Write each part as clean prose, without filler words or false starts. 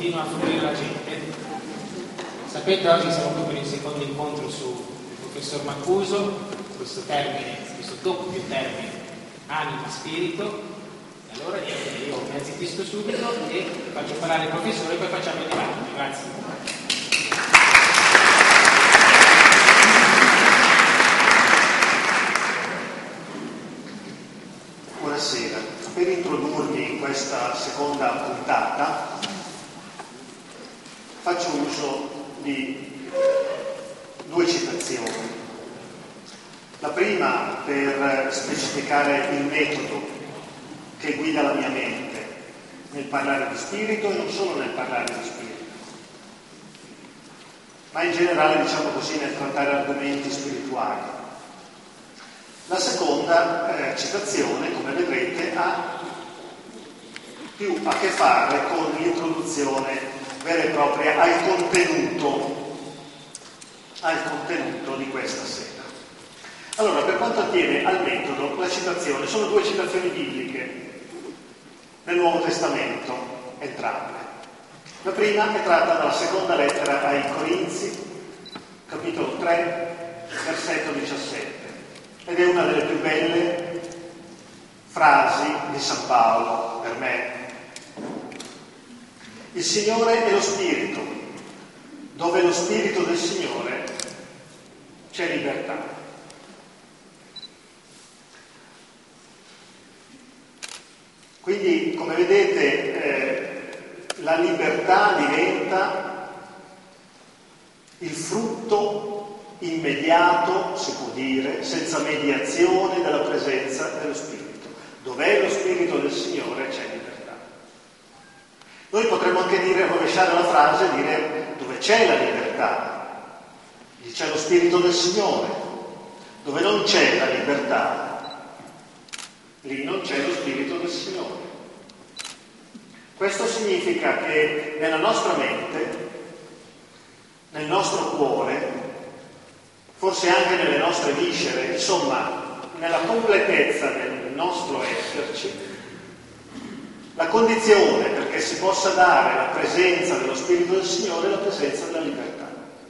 continua a fluire la gente. Sapete, oggi siamo qui per il secondo incontro sul professor Mancuso, questo doppio termine, anima-spirito. E allora niente, io mi azzittisco subito e faccio parlare il professore e poi facciamo il dibattito. Grazie. Buonasera. Per introdurvi in questa seconda puntata faccio uso di due citazioni. La prima per specificare il metodo che guida la mia mente nel parlare di spirito e non solo nel parlare di spirito, ma in generale, diciamo così, nel trattare argomenti spirituali. La seconda citazione, come vedrete, ha più a che fare con l'introduzione vera e propria al contenuto di questa sera. Allora, per quanto attiene al metodo, la citazione sono due citazioni bibliche nel Nuovo Testamento, entrambe. La prima è tratta dalla seconda lettera ai Corinzi, capitolo 3, versetto 17. Ed è una delle più belle frasi di San Paolo per me. Il Signore è lo Spirito. Dove è lo Spirito del Signore c'è libertà. Quindi, come vedete, la libertà diventa il frutto immediato, si può dire, senza mediazione della presenza dello Spirito. Dov'è lo Spirito del Signore c'è libertà. Noi potremmo anche dire, rovesciare la frase e dire dove c'è la libertà, lì c'è lo Spirito del Signore. Dove non c'è la libertà, lì non c'è lo Spirito del Signore. Questo significa che nella nostra mente, nel nostro cuore, forse anche nelle nostre viscere, insomma, nella completezza del nostro esserci, la condizione perché si possa dare la presenza dello Spirito del Signore è la presenza della libertà.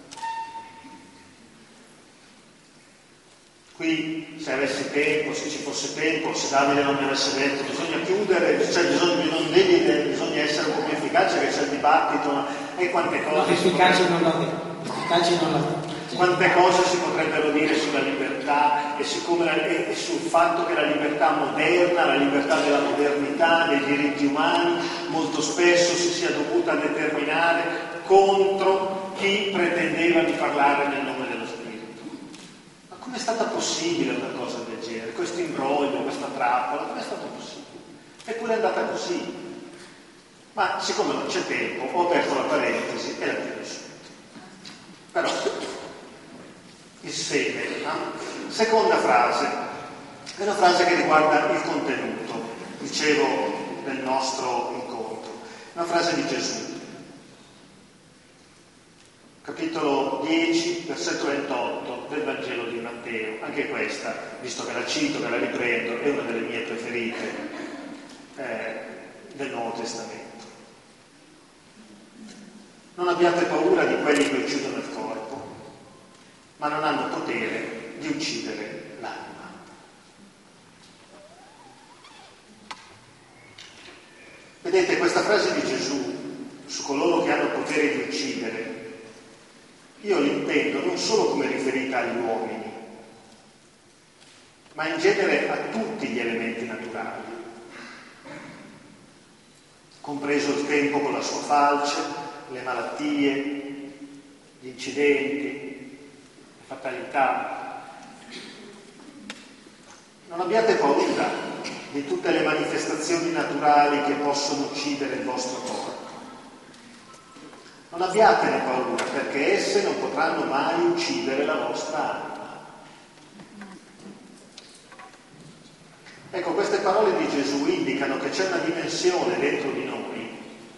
Qui, se avessi tempo, se ci fosse tempo, se Davide non mi avesse detto bisogna chiudere, cioè bisogna essere un po' più efficace, che c'è il dibattito, e quante cose... Efficace non l'ho detto. Quante cose si potrebbero dire sulla libertà e sul fatto che la libertà moderna, la libertà della modernità, dei diritti umani, molto spesso si sia dovuta determinare contro chi pretendeva di parlare nel nome dello Spirito. Ma com'è stata possibile una cosa del genere? Questo imbroglio, questa trappola, com'è stato possibile? Eppure è andata così. Ma siccome non c'è tempo, ho aperto la parentesi e la chiudo subito. Però... il seme. Seconda frase, è una frase che riguarda il contenuto, dicevo, del nostro incontro. Una frase di Gesù. Capitolo 10, versetto 28 del Vangelo di Matteo. Anche questa, visto che la cito, che la riprendo, è una delle mie preferite del Nuovo Testamento. Non abbiate paura di quelli che uccidono il corpo, ma non hanno potere di uccidere l'anima. Vedete, questa frase di Gesù su coloro che hanno potere di uccidere, io l'intendo non solo come riferita agli uomini, ma in genere a tutti gli elementi naturali, compreso il tempo con la sua falce, le malattie, gli incidenti, fatalità. Non abbiate paura di tutte le manifestazioni naturali che possono uccidere il vostro corpo. Non abbiatene paura, perché esse non potranno mai uccidere la vostra anima. Ecco, queste parole di Gesù indicano che c'è una dimensione dentro di noi,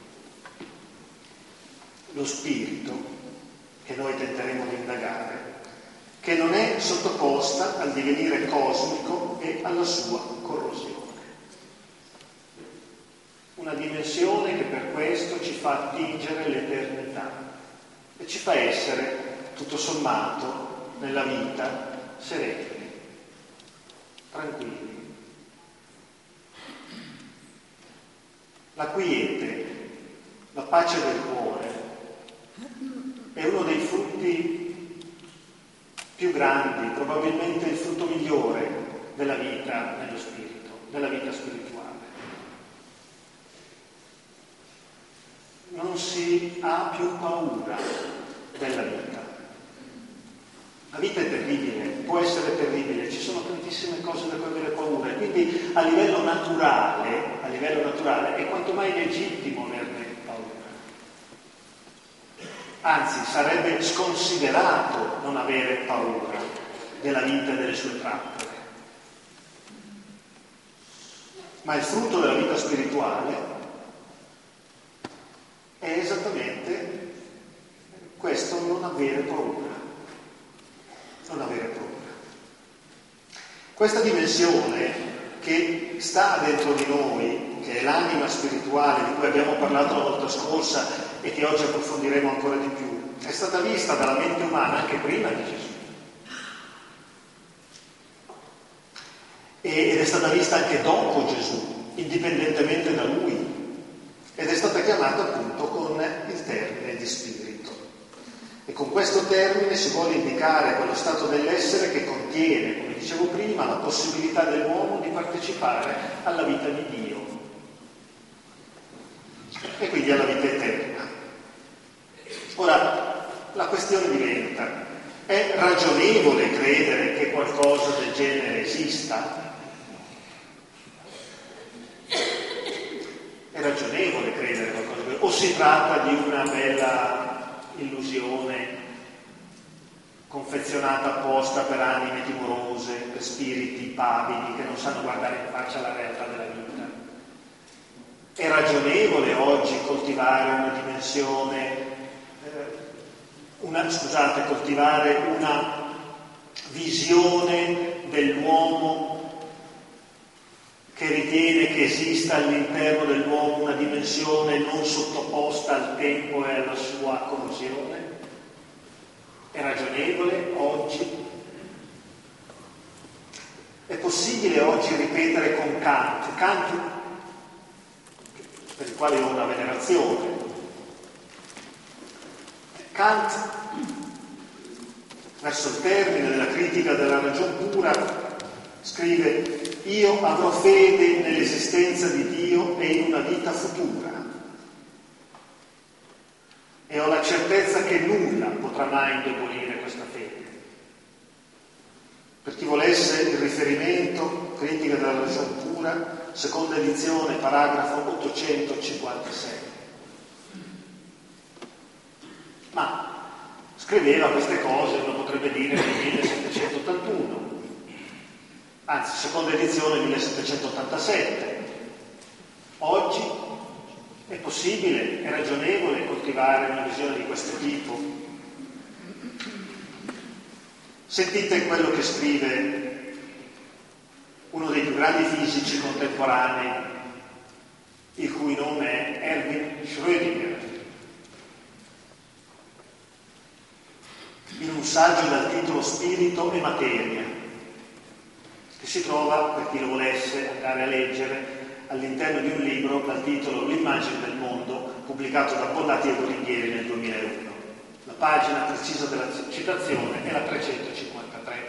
lo spirito, che noi tenteremo di indagare, che non è sottoposta al divenire cosmico e alla sua corrosione. Una dimensione che per per questo ci fa attingere l'eternità e ci fa essere, tutto sommato, nella vita sereni, tranquilli. La quiete, la pace del cuore è uno dei frutti più grandi, probabilmente il frutto migliore della vita nello spirito, della vita spirituale. Non si ha più paura della vita. La vita è terribile, può essere terribile, ci sono tantissime cose da cui avere paura e quindi a livello naturale è quanto mai legittimo averne paura. Anzi, sarebbe sconsiderato non avere paura della vita e delle sue trappole. Ma il frutto della vita spirituale è esattamente questo, non avere paura. Non avere paura. Questa dimensione che sta dentro di noi, che è l'anima spirituale di cui abbiamo parlato la volta scorsa e che oggi approfondiremo ancora di più, è stata vista dalla mente umana anche prima di Gesù. Ed è stata vista anche dopo Gesù, indipendentemente da lui, ed è stata chiamata appunto con il termine di spirito. E con questo termine si vuole indicare quello stato dell'essere che contiene, come dicevo prima, la possibilità dell'uomo di partecipare alla vita di Dio e quindi alla vita eterna. Ora, la questione diventa: è ragionevole credere che qualcosa del genere esista? È ragionevole credere qualcosa del genere? O si tratta di una bella illusione confezionata apposta per anime timorose, per spiriti pavidi che non sanno guardare in faccia la realtà della vita? È ragionevole oggi coltivare una dimensione, coltivare una visione dell'uomo che ritiene che esista all'interno dell'uomo una dimensione non sottoposta al tempo e alla sua corrosione? È ragionevole oggi? È possibile oggi ripetere con Kant, per il quale ho una venerazione. Kant, verso il termine della critica della ragion pura, scrive: io avrò fede nell'esistenza di Dio e in una vita futura e ho la certezza che nulla potrà mai indebolire questa fede. Per chi volesse il riferimento, critica della ragion pura, seconda edizione, paragrafo 856. Ma scriveva queste cose, uno potrebbe dire, nel 1781. Anzi, seconda edizione 1787. Oggi è possibile, è ragionevole coltivare una visione di questo tipo? Sentite quello che scrive uno dei più grandi fisici contemporanei, il cui nome è Erwin Schrödinger, in un saggio dal titolo Spirito e Materia, che si trova, per chi lo volesse andare a leggere, all'interno di un libro dal titolo L'immagine del mondo, pubblicato da Bollati e Boringhieri nel 2001. La pagina precisa della citazione è la 353.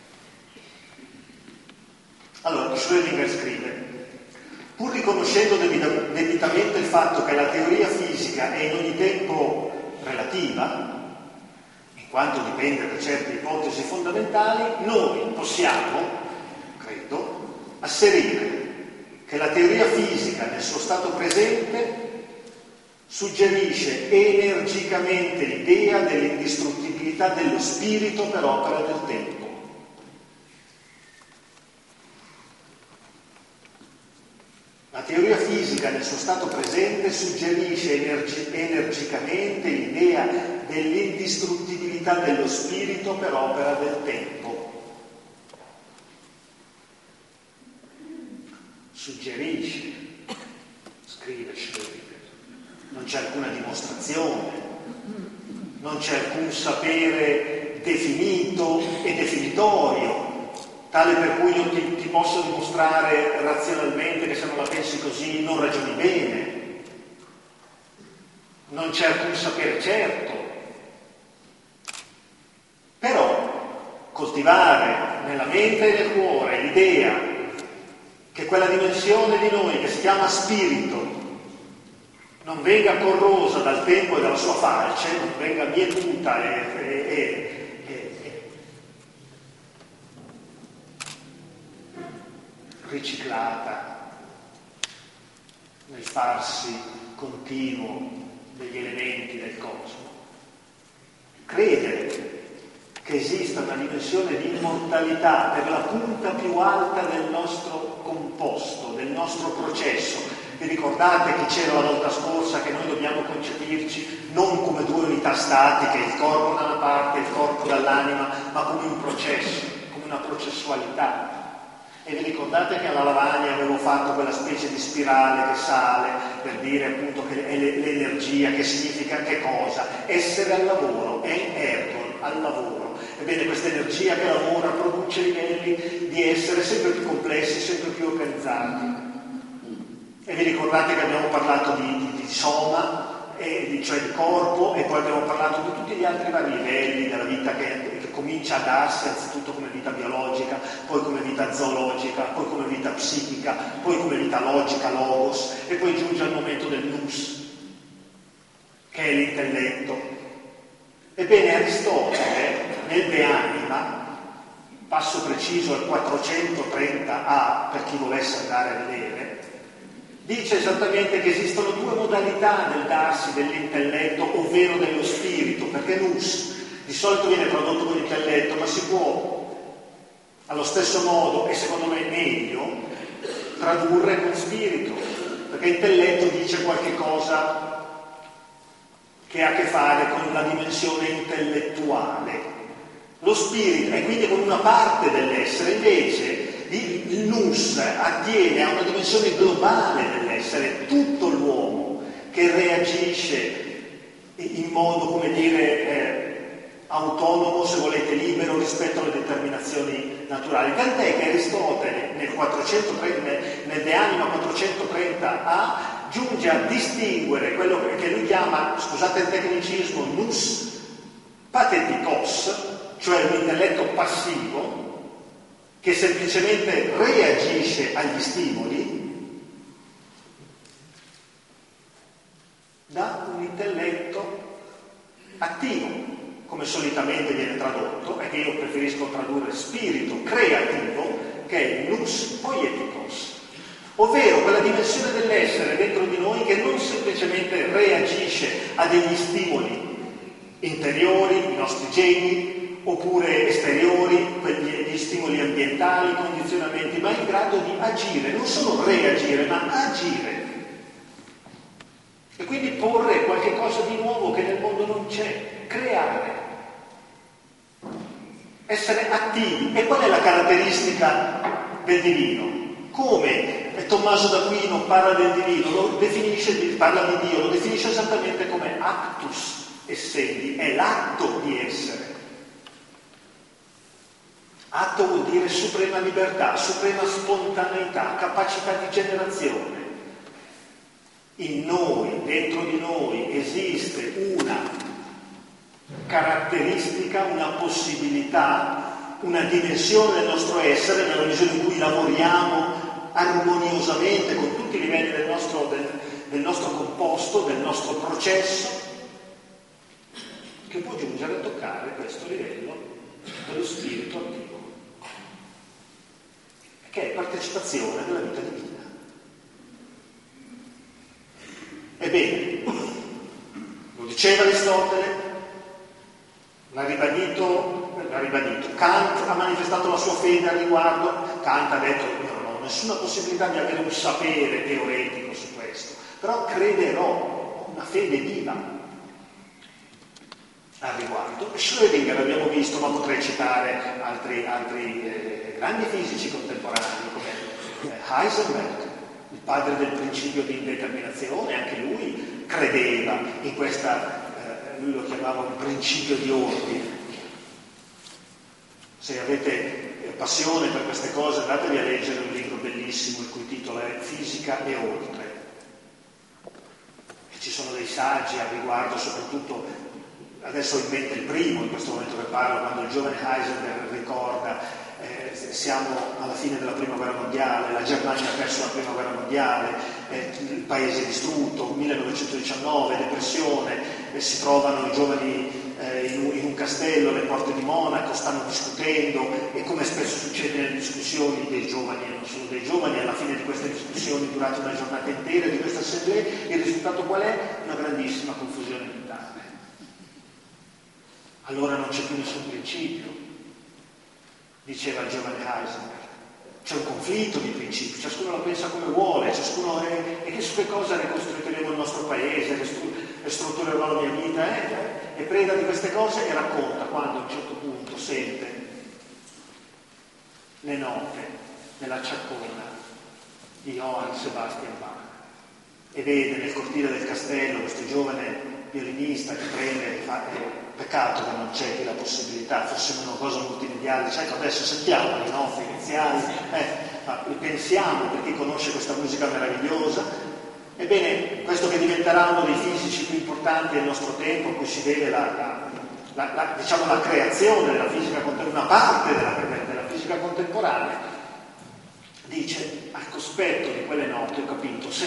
Allora, Schrödinger scrive: pur riconoscendo debitamente il fatto che la teoria fisica è in ogni tempo relativa, in quanto dipende da certe ipotesi fondamentali, noi possiamo, credo, asserire che la teoria fisica nel suo stato presente suggerisce energicamente l'idea dell'indistruttibilità dello spirito per opera del tempo. La teoria fisica nel suo stato presente suggerisce energicamente l'idea dell'indistruttibilità dello spirito per opera del tempo. Suggerisce, scrive Schrödinger, c'è alcuna dimostrazione, non c'è alcun sapere definito e definitorio, tale per cui io ti posso dimostrare razionalmente che se non la pensi così non ragioni bene. Non c'è alcun sapere certo. Però coltivare nella mente e nel cuore l'idea che quella dimensione di noi che si chiama spirito non venga corrosa dal tempo e dalla sua falce, non venga mietuta e riciclata nel farsi continuo degli elementi del cosmo. Credere che esista una dimensione di immortalità per la punta più alta del nostro composto, del nostro processo. Vi ricordate che c'era la volta scorsa che noi dobbiamo concepirci non come due unità statiche, il corpo da una parte e il corpo dall'anima, ma come un processo, come una processualità. E vi ricordate che alla lavagna avevo fatto quella specie di spirale che sale per dire appunto che è l'energia, che significa che cosa? Essere al lavoro, è ergon, al lavoro. Ebbene, questa energia che lavora produce livelli di essere sempre più complessi, sempre più organizzati. E vi ricordate che abbiamo parlato di soma, cioè di corpo, e poi abbiamo parlato di tutti gli altri vari livelli della vita che comincia a darsi anzitutto come vita biologica, poi come vita zoologica, poi come vita psichica, poi come vita logica, logos, e poi giunge al momento del nous, che è l'intelletto. Ebbene, Aristotele, nel De Anima, passo preciso al 430a, per chi volesse andare a vedere, dice esattamente che esistono due modalità del darsi dell'intelletto, ovvero dello spirito, perché nous di solito viene tradotto con intelletto, ma si può allo stesso modo, e secondo me meglio, tradurre con spirito, perché intelletto dice qualche cosa che ha a che fare con la dimensione intellettuale. Lo spirito è quindi con una parte dell'essere, invece il nous attiene a una dimensione globale dell'essere, tutto l'uomo che reagisce in modo, come dire, autonomo, se volete, libero rispetto alle determinazioni naturali. Tant'è che Aristotele nel De Anima 430a giunge a distinguere quello che lui chiama, scusate il tecnicismo, nous pathetikos, cioè un intelletto passivo che semplicemente reagisce agli stimoli, da un intelletto attivo, come solitamente viene tradotto, e che io preferisco tradurre spirito creativo, che è il nous poietikos, ovvero quella dimensione dell'essere dentro di noi che non semplicemente reagisce a degli stimoli interiori, i nostri geni, oppure esteriori, gli stimoli ambientali, i condizionamenti, ma è in grado di agire, non solo reagire, ma agire. E quindi porre qualche cosa di nuovo che nel mondo non c'è, creare, essere attivi. E qual è la caratteristica del divino? Come Tommaso d'Aquino parla del divino, parla di Dio, lo definisce esattamente come actus essendi, è l'atto di essere. Atto vuol dire suprema libertà, suprema spontaneità, capacità di generazione. In noi, dentro di noi, esiste una caratteristica, una possibilità, una dimensione del nostro essere, nella misura in cui lavoriamo armoniosamente con tutti i livelli del nostro composto, del nostro processo, che può giungere a toccare questo livello dello spirito attivo, che è partecipazione della vita divina. Ebbene, lo diceva Aristotele, l'ha ribadito, Kant ha manifestato la sua fede al riguardo. Kant ha detto: io non ho nessuna possibilità di avere un sapere teoretico su questo, però crederò, ho una fede viva al riguardo. Schrödinger abbiamo visto, ma potrei citare altri grandi fisici contemporanei come Heisenberg, il padre del principio di indeterminazione, anche lui credeva in questa, lui lo chiamava un principio di ordine. Se avete passione per queste cose, andatevi a leggere un libro bellissimo il cui titolo è Fisica e oltre. E ci sono dei saggi al riguardo, soprattutto adesso ho in mente il primo, in questo momento che parlo, quando il giovane Heisenberg ricorda siamo alla fine della prima guerra mondiale, la Germania ha perso la prima guerra mondiale, il paese è distrutto, 1919, depressione, si trovano i giovani in un castello alle porte di Monaco, stanno discutendo, e come spesso succede nelle discussioni dei giovani e non solo dei giovani, alla fine di queste discussioni durate una giornata intera di queste assemblee, il risultato qual è? Una grandissima confusione mentale. Allora non c'è più nessun principio, diceva il giovane Heisenberg. C'è un conflitto di principi, ciascuno la pensa come vuole, ciascuno e che su che cosa ricostruiremo il nostro paese, ristrutturerò la mia vita, è preda di queste cose, e racconta quando a un certo punto sente le note nella ciaccona di Johann Sebastian Bach e vede nel cortile del castello questo giovane violinista che prende e fa, peccato che non c'è qui la possibilità, fosse una cosa multimediale, ecco adesso sentiamo le note iniziali, ma pensiamo, per chi conosce questa musica meravigliosa. Ebbene, questo che diventerà uno dei fisici più importanti del nostro tempo, a cui si deve diciamo la creazione della fisica contemporanea, una parte della fisica contemporanea, dice: al cospetto di quelle note ho capito, ho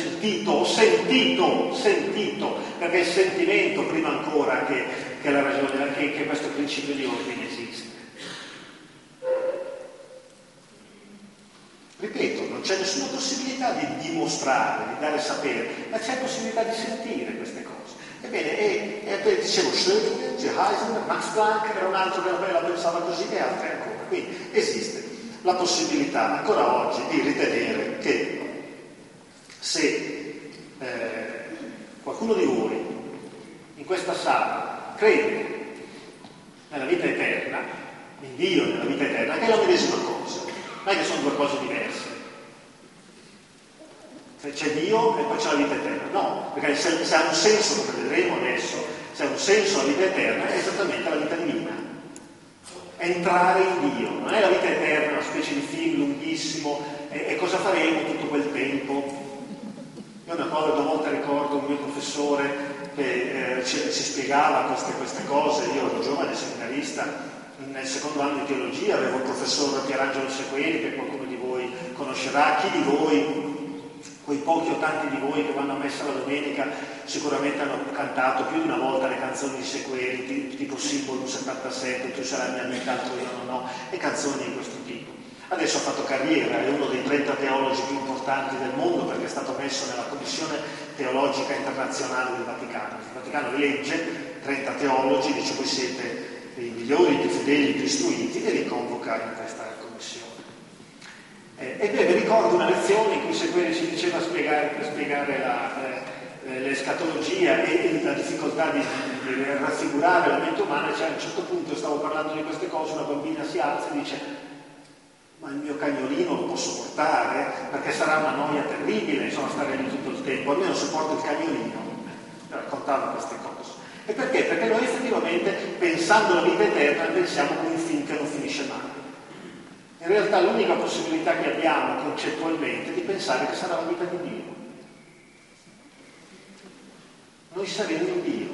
sentito, perché il sentimento prima ancora che la ragione, che questo principio di ordine esiste. Ripeto, non c'è nessuna possibilità di dimostrare, di dare sapere, ma c'è possibilità di sentire queste cose. Ebbene, dicevo Schrödinger, Heisenberg, Max Planck, era un altro che la pensava così, e altri ancora. Quindi esiste la possibilità ancora oggi di ritenere che se qualcuno di voi in questa sala crede nella vita eterna, in Dio, nella vita eterna, che è la medesima cosa, non è che sono due cose diverse. C'è Dio e poi c'è la vita eterna, no, perché se ha un senso, come vedremo adesso, se ha un senso la vita eterna è esattamente la vita divina. Entrare in Dio, non è la vita eterna, una specie di film lunghissimo, e cosa faremo tutto quel tempo? Io una volta ricordo un mio professore che ci spiegava queste cose. Io ero giovane seminarista, nel secondo anno di teologia avevo il professor Pierangelo Sequeni, che qualcuno di voi conoscerà. Chi di voi, quei pochi o tanti di voi che vanno a messa la domenica, sicuramente hanno cantato più di una volta le canzoni di Sequeni, tipo Simbolo 77, Tu sarai mia amica, altro io non ho, e canzoni di questo tipo. Adesso ha fatto carriera, è uno dei 30 teologi più importanti del mondo, perché è stato messo nella Commissione Teologica Internazionale del Vaticano. Il Vaticano elegge 30 teologi, dice: voi siete i migliori, i più fedeli, i più istruiti, e li convoca in questa commissione. Mi ricordo una lezione in cui Sequeni ci diceva per spiegare l'escatologia e la difficoltà di raffigurare la mente umana. Cioè, a un certo punto stavo parlando di queste cose, una bambina si alza e dice: ma il mio cagnolino lo posso portare? Perché sarà una noia terribile, insomma, stare lì tutto il tempo, almeno sopporto il cagnolino. Raccontava queste cose. E perché? Perché noi effettivamente, pensando alla vita eterna, pensiamo come un film che non finisce mai. In realtà l'unica possibilità che abbiamo concettualmente è di pensare che sarà la vita di Dio. Noi saremo in Dio.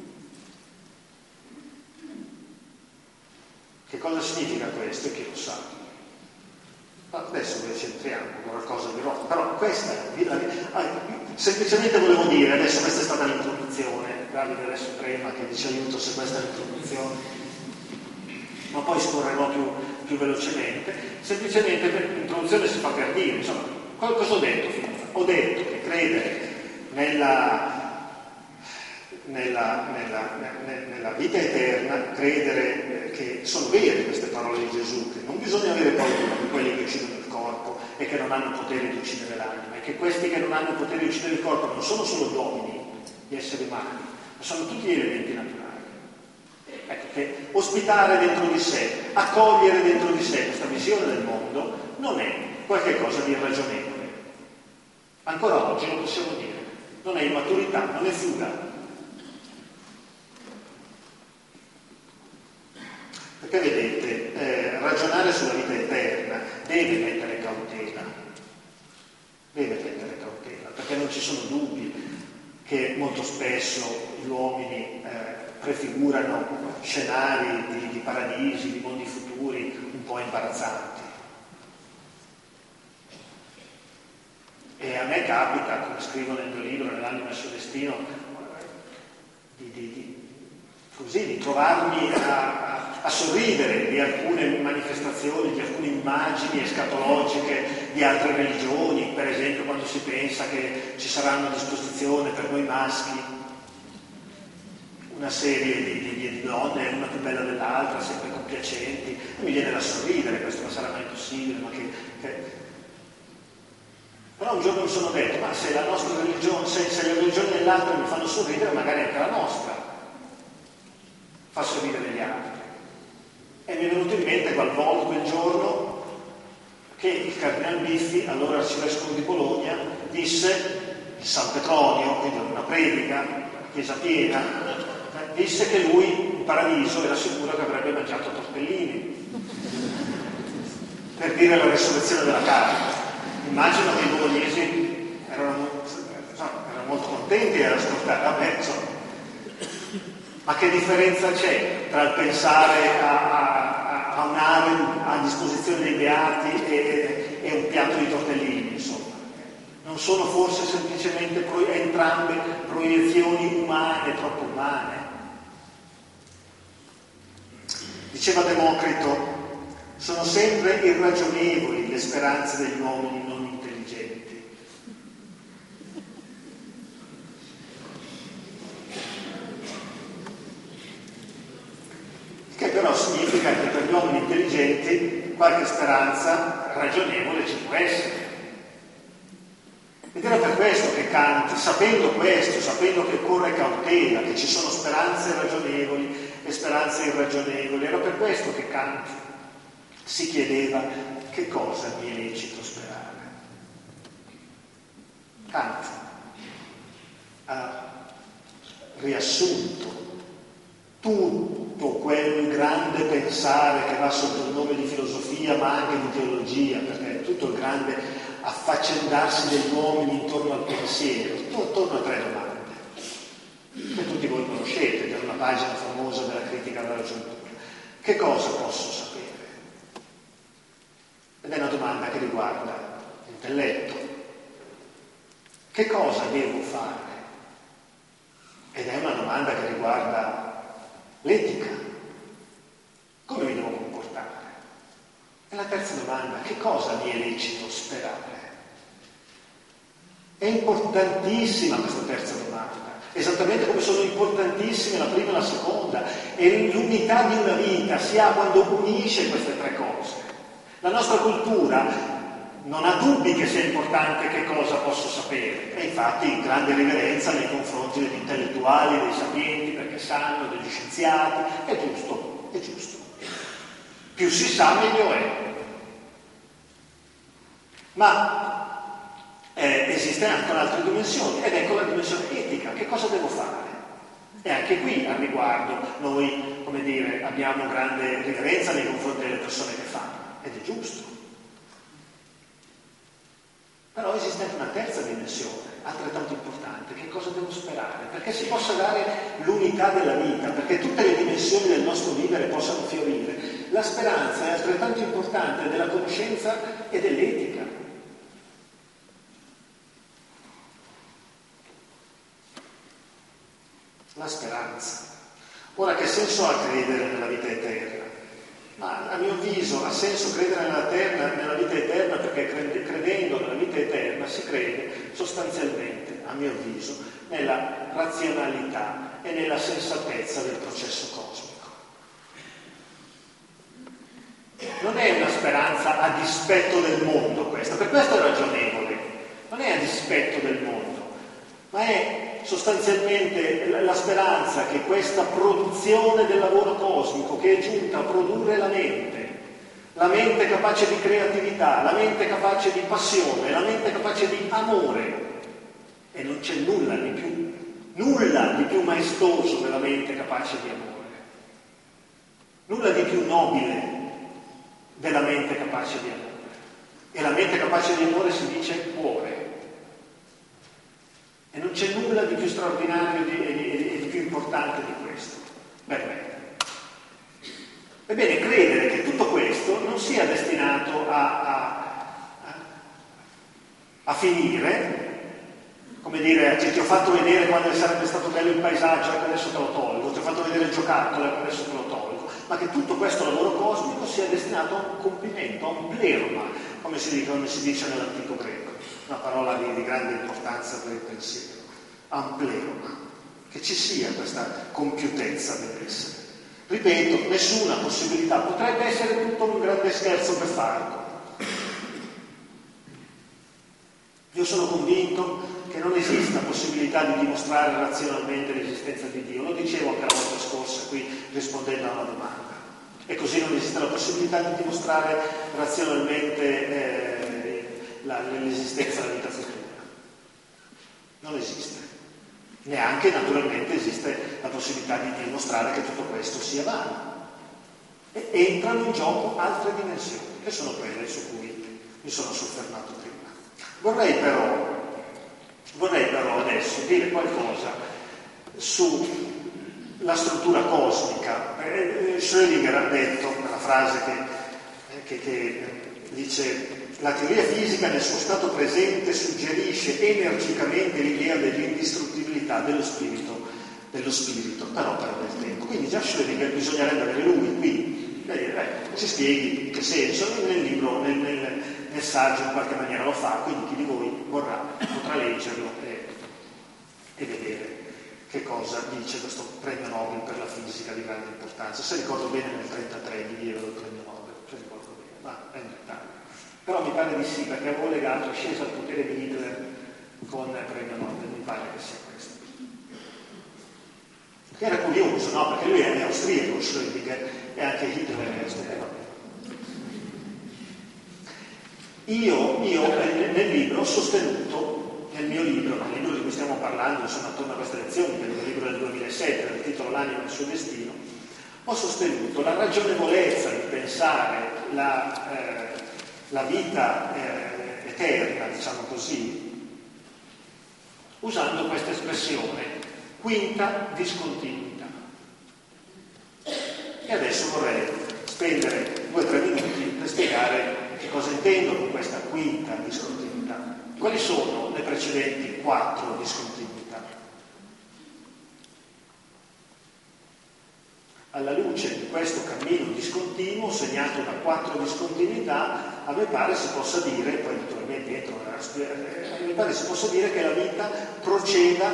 Che cosa significa questo? E chi lo sa? Adesso noi ci entriamo con qualcosa di roba, però questa semplicemente volevo dire, adesso questa è stata l'introduzione, Davide adesso trema che dice aiuto se questa è l'introduzione, ma poi scorrerò più velocemente. Semplicemente l'introduzione si fa per dire, insomma, cosa ho detto finora? Ho detto che credere nella vita eterna, credere che sono vere queste parole di Gesù, che non bisogna avere paura di quelli che uccidono il corpo e che non hanno potere di uccidere l'anima, e che questi che non hanno potere di uccidere il corpo non sono solo gli uomini, gli esseri umani, ma sono tutti gli elementi naturali. Ecco che ospitare dentro di sé, accogliere dentro di sé questa visione del mondo non è qualche cosa di irragionevole. Ancora oggi lo possiamo dire. non è immaturità, non è fuga. Perché vedete, ragionare sulla vita eterna deve mettere cautela, perché non ci sono dubbi che molto spesso gli uomini prefigurano scenari di paradisi, di mondi futuri un po' imbarazzanti. E a me capita, come scrivo nel mio libro, Nell'anima e il suo destino, di trovarmi a sorridere di alcune manifestazioni, di alcune immagini escatologiche di altre religioni, per esempio quando si pensa che ci saranno a disposizione per noi maschi una serie di donne, una più bella dell'altra, sempre compiacenti. Mi viene da sorridere, questo non sarà mai possibile, ma Però un giorno mi sono detto, ma se la nostra religione, se le religioni dell'altro mi fanno sorridere, magari anche la nostra fa sorridere gli altri. E mi è venuto in mente quel giorno che il Cardinal Biffi, allora arcivescovo di Bologna, disse in San Petronio, quindi una predica, chiesa piena, disse che lui in paradiso era sicuro che avrebbe mangiato tortellini per dire la resurrezione della carne. Immagino che i bolognesi erano molto contenti ad ascoltare, ma che differenza c'è tra il pensare a un'ave a disposizione dei beati e un piatto di tortellini, insomma? Non sono forse semplicemente entrambe proiezioni umane, troppo umane? Diceva Democrito, sono sempre irragionevoli le speranze degli uomini non intelligenti. Che però significa che per gli uomini intelligenti qualche speranza ragionevole ci può essere. Ed era per questo che Kant, sapendo questo, sapendo che occorre cautela, che ci sono speranze ragionevoli e speranze irragionevoli, era per questo che Kant si chiedeva che cosa mi è lecito sperare. Kant ha riassunto tutto quel grande pensare che va sotto il nome di filosofia ma anche di teologia, perché tutto il grande affaccendarsi degli uomini intorno al pensiero, attorno a tre domande che tutti voi conoscete, per una pagina famosa della critica della giuntura. Che cosa posso sapere? Ed è una domanda che riguarda l'intelletto. Che cosa devo fare? Ed è una domanda che riguarda l'etica. Come mi devo comportare? E la terza domanda, che cosa mi è lecito sperare? È importantissima questa terza domanda, esattamente come sono importantissime la prima e la seconda, e l'unità di una vita si ha quando unisce queste tre cose. La nostra cultura non ha dubbi che sia importante che cosa posso sapere, e infatti grande riverenza nei confronti degli intellettuali, dei sapienti, perché sanno, degli scienziati, è giusto, è giusto. Più si sa meglio è. Ma esiste anche un'altra dimensione, ed ecco la dimensione etica. Che cosa devo fare? E anche qui al riguardo noi, come dire, abbiamo grande riverenza nei confronti delle persone che fanno, ed è giusto. Però esiste anche una terza dimensione, altrettanto importante. Che cosa devo sperare? Perché si possa dare l'unità della vita, perché tutte le dimensioni del nostro vivere possano fiorire. La speranza è altrettanto importante della conoscenza e dell'etica. La speranza. Ora, che senso ha credere nella vita eterna? Ma a mio avviso ha senso credere nella vita eterna perché credendo nella vita eterna si crede sostanzialmente, a mio avviso, nella razionalità e nella sensatezza del processo cosmico. Non è una speranza a dispetto del mondo questa, per questo è ragionevole, non è a dispetto del mondo, ma è sostanzialmente la speranza che questa produzione del lavoro cosmico che è giunta a produrre la mente capace di creatività, la mente capace di passione, la mente capace di amore, E non c'è nulla di più maestoso della mente capace di amore. Nulla di più nobile della mente capace di amore. E la mente capace di amore si dice cuore. E non c'è nulla di più straordinario e di più importante di questo. Beh. Ebbene, credere che tutto questo non sia destinato a finire, come dire, ti ho fatto vedere quando sarebbe stato bello il paesaggio, ecco adesso te lo tolgo, ti ho fatto vedere il giocattolo, ecco adesso te lo tolgo, ma che tutto questo lavoro cosmico sia destinato a un compimento, a un pleroma, come si dice nell'antico greco, una parola di grande importanza per il pensiero, a un pleroma, che ci sia questa compiutezza dell'essere. Ripeto, nessuna possibilità, potrebbe essere tutto un grande scherzo beffardo. Io sono convinto che non esista possibilità di dimostrare razionalmente l'esistenza di Dio, lo dicevo anche la volta scorsa qui rispondendo a una domanda, e così non esiste la possibilità di dimostrare razionalmente l'esistenza della vita futura. Non esiste. Neanche naturalmente esiste la possibilità di dimostrare che tutto questo sia vano. E entrano in gioco altre dimensioni, che sono quelle su cui mi sono soffermato prima. Vorrei però adesso dire qualcosa sulla struttura cosmica. Schrödinger ha detto una frase che dice: la teoria fisica nel suo stato presente suggerisce energicamente l'idea dell'indistruttibilità dello spirito, però del tempo. Quindi già Schrödinger bisognerebbe avere lui qui, ci spieghi che senso, nel libro, nel saggio in qualche maniera lo fa, quindi chi di voi potrà leggerlo e vedere che cosa dice questo premio Nobel per la fisica di grande importanza. Se ricordo bene nel 1933 gli diedero il premio Nobel, se ricordo bene, ma è in dettaglio. Però mi pare di sì, perché avevo legato l'ascesa al potere di Hitler con il premio Nobel, mi pare che sia questo. Che era curioso, no? Perché lui è austriaco, Schrödinger, e anche Hitler è austriaco. Io nel libro ho sostenuto, nel libro di cui stiamo parlando, insomma, attorno a queste lezioni, che è il mio libro del 2007, dal titolo L'anima e il suo destino, ho sostenuto la ragionevolezza di pensare la vita eterna, diciamo così, usando questa espressione, quinta discontinuità. E adesso vorrei spendere 2 o 3 minuti per spiegare che cosa intendo con questa quinta discontinuità. Quali sono le precedenti 4 discontinuità? Alla luce di questo cammino discontinuo, segnato da 4 discontinuità, a me pare si possa dire, poi naturalmente entro nella mi pare si possa dire che la vita proceda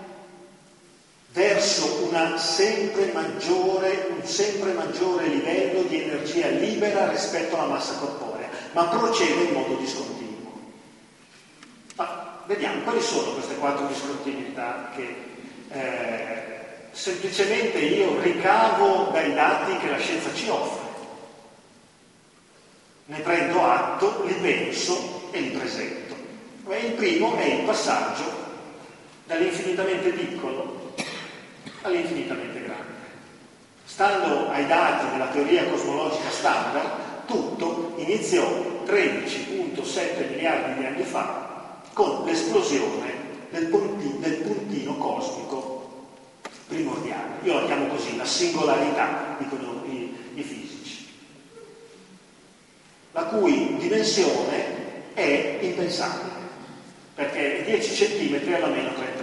verso un sempre maggiore livello di energia libera rispetto alla massa corporea, ma procede in modo discontinuo. Ma vediamo quali sono queste 4 discontinuità che semplicemente io ricavo dai dati che la scienza ci offre. Ne prendo atto, li penso e li presento. Il primo è il passaggio dall'infinitamente piccolo all'infinitamente grande. Stando ai dati della teoria cosmologica standard, tutto iniziò 13,7 miliardi di anni fa con l'esplosione del puntino cosmico primordiale. Io la chiamo così, la singolarità, dicono i fisici, la cui dimensione è impensabile, perché è 10 centimetri alla meno 33.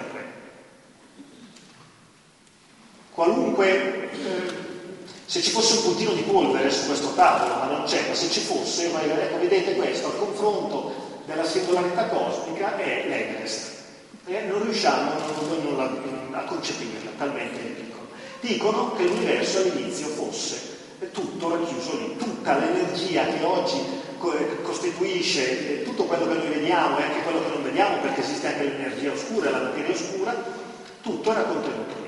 Qualunque, se ci fosse un puntino di polvere su questo tavolo, ma non c'è, ma se ci fosse, ecco, vedete questo, al confronto della singolarità cosmica è l'Everest. Non riusciamo a concepirla, talmente è piccolo. Dicono che l'universo all'inizio fosse tutto racchiuso lì, tutta l'energia che oggi costituisce tutto quello che noi vediamo e anche quello che non vediamo, perché esiste anche l'energia oscura, la materia oscura, tutto era contenuto lì.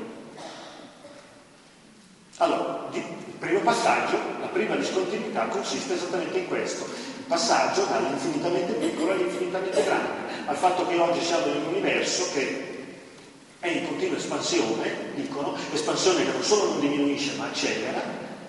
Allora, il primo passaggio, la prima discontinuità consiste esattamente in questo, il passaggio dall'infinitamente piccolo all'infinitamente grande. al fatto che oggi siamo in un universo che è in continua espansione, dicono, espansione che non solo non diminuisce ma accelera,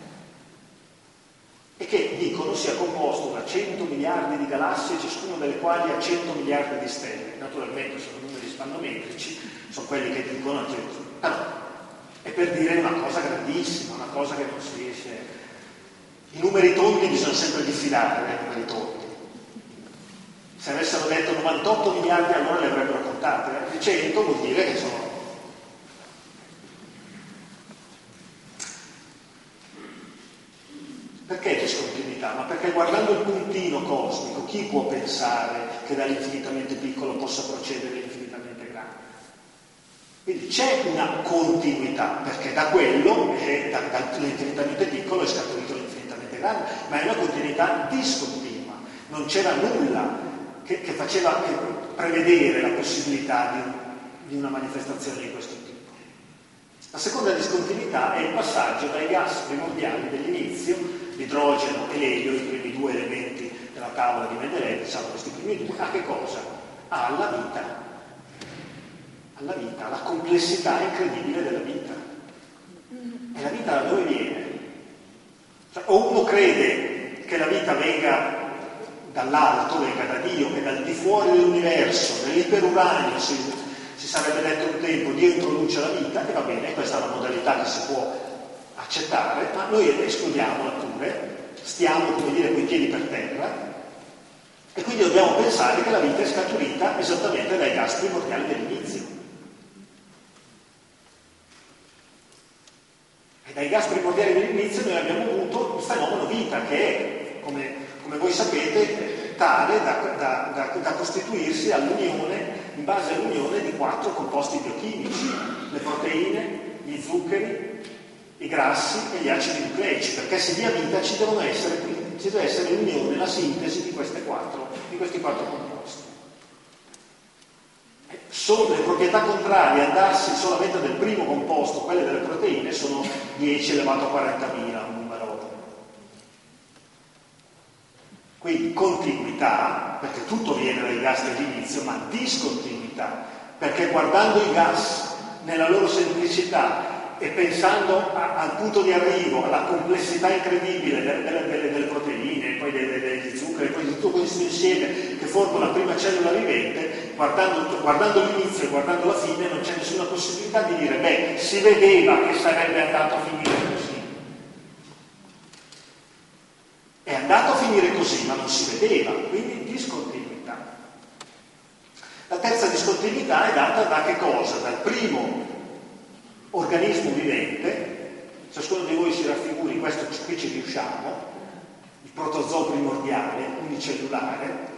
e che dicono sia composto da 100 miliardi di galassie, ciascuno delle quali ha 100 miliardi di stelle. Naturalmente sono numeri spannometrici, sono quelli che dicono, però è per dire una cosa grandissima, una cosa che non si riesce. I numeri tondi bisogna sempre diffidare dai numeri tondi. Se avessero detto 98 miliardi allora le avrebbero contate, 100 vuol dire che sono. Perché discontinuità? Ma perché guardando il puntino cosmico, chi può pensare che dall'infinitamente piccolo possa procedere all'infinitamente grande? Quindi c'è una continuità, perché da quello, dall'infinitamente piccolo, è scaturito l'infinitamente grande, ma è una continuità discontinua. Non c'era nulla che faceva prevedere la possibilità di una manifestazione di questo tipo. La seconda discontinuità è il passaggio dai gas primordiali dell'inizio, l'idrogeno e l'elio, i primi due elementi della tavola di Mendeleev, diciamo questi primi due, a che cosa? Alla vita. Alla vita, alla complessità incredibile della vita. E la vita da dove viene? Cioè, o uno crede che la vita venga dall'alto, venga da Dio, che dal di fuori dell'universo, nell'iperuranio si sarebbe detto un tempo, Dio introduce la vita, e va bene, questa è una modalità che si può accettare, ma noi escludiamola pure, stiamo, come dire, coi piedi per terra, e quindi dobbiamo pensare che la vita è scaturita esattamente dai gas primordiali dell'inizio. E dai gas primordiali dell'inizio noi abbiamo avuto il fenomeno vita, che è, come voi sapete, tale da costituirsi all'unione, in base all'unione di 4 composti biochimici, le proteine, gli zuccheri, i grassi e gli acidi nucleici, perché se dia vita ci deve essere l'unione, la sintesi di questi 4 composti. Le proprietà contrarie a darsi solamente del primo composto, quelle delle proteine, sono 10 elevato a 40.000, un numero. Quindi continuità, perché tutto viene dai gas dell'inizio, ma discontinuità, perché guardando i gas nella loro semplicità e pensando al punto di arrivo, alla complessità incredibile delle proteine, poi degli zuccheri, poi di tutto questo insieme che formano la prima cellula vivente, guardando l'inizio e guardando la fine, non c'è nessuna possibilità di dire, beh, si vedeva che sarebbe andato a finire così. È andato a finire così, ma non si vedeva, quindi discontinuità. La terza discontinuità è data da che cosa? Dal primo organismo vivente, ciascuno di voi si raffiguri, questo qui ci riusciamo, il protozoo primordiale, unicellulare,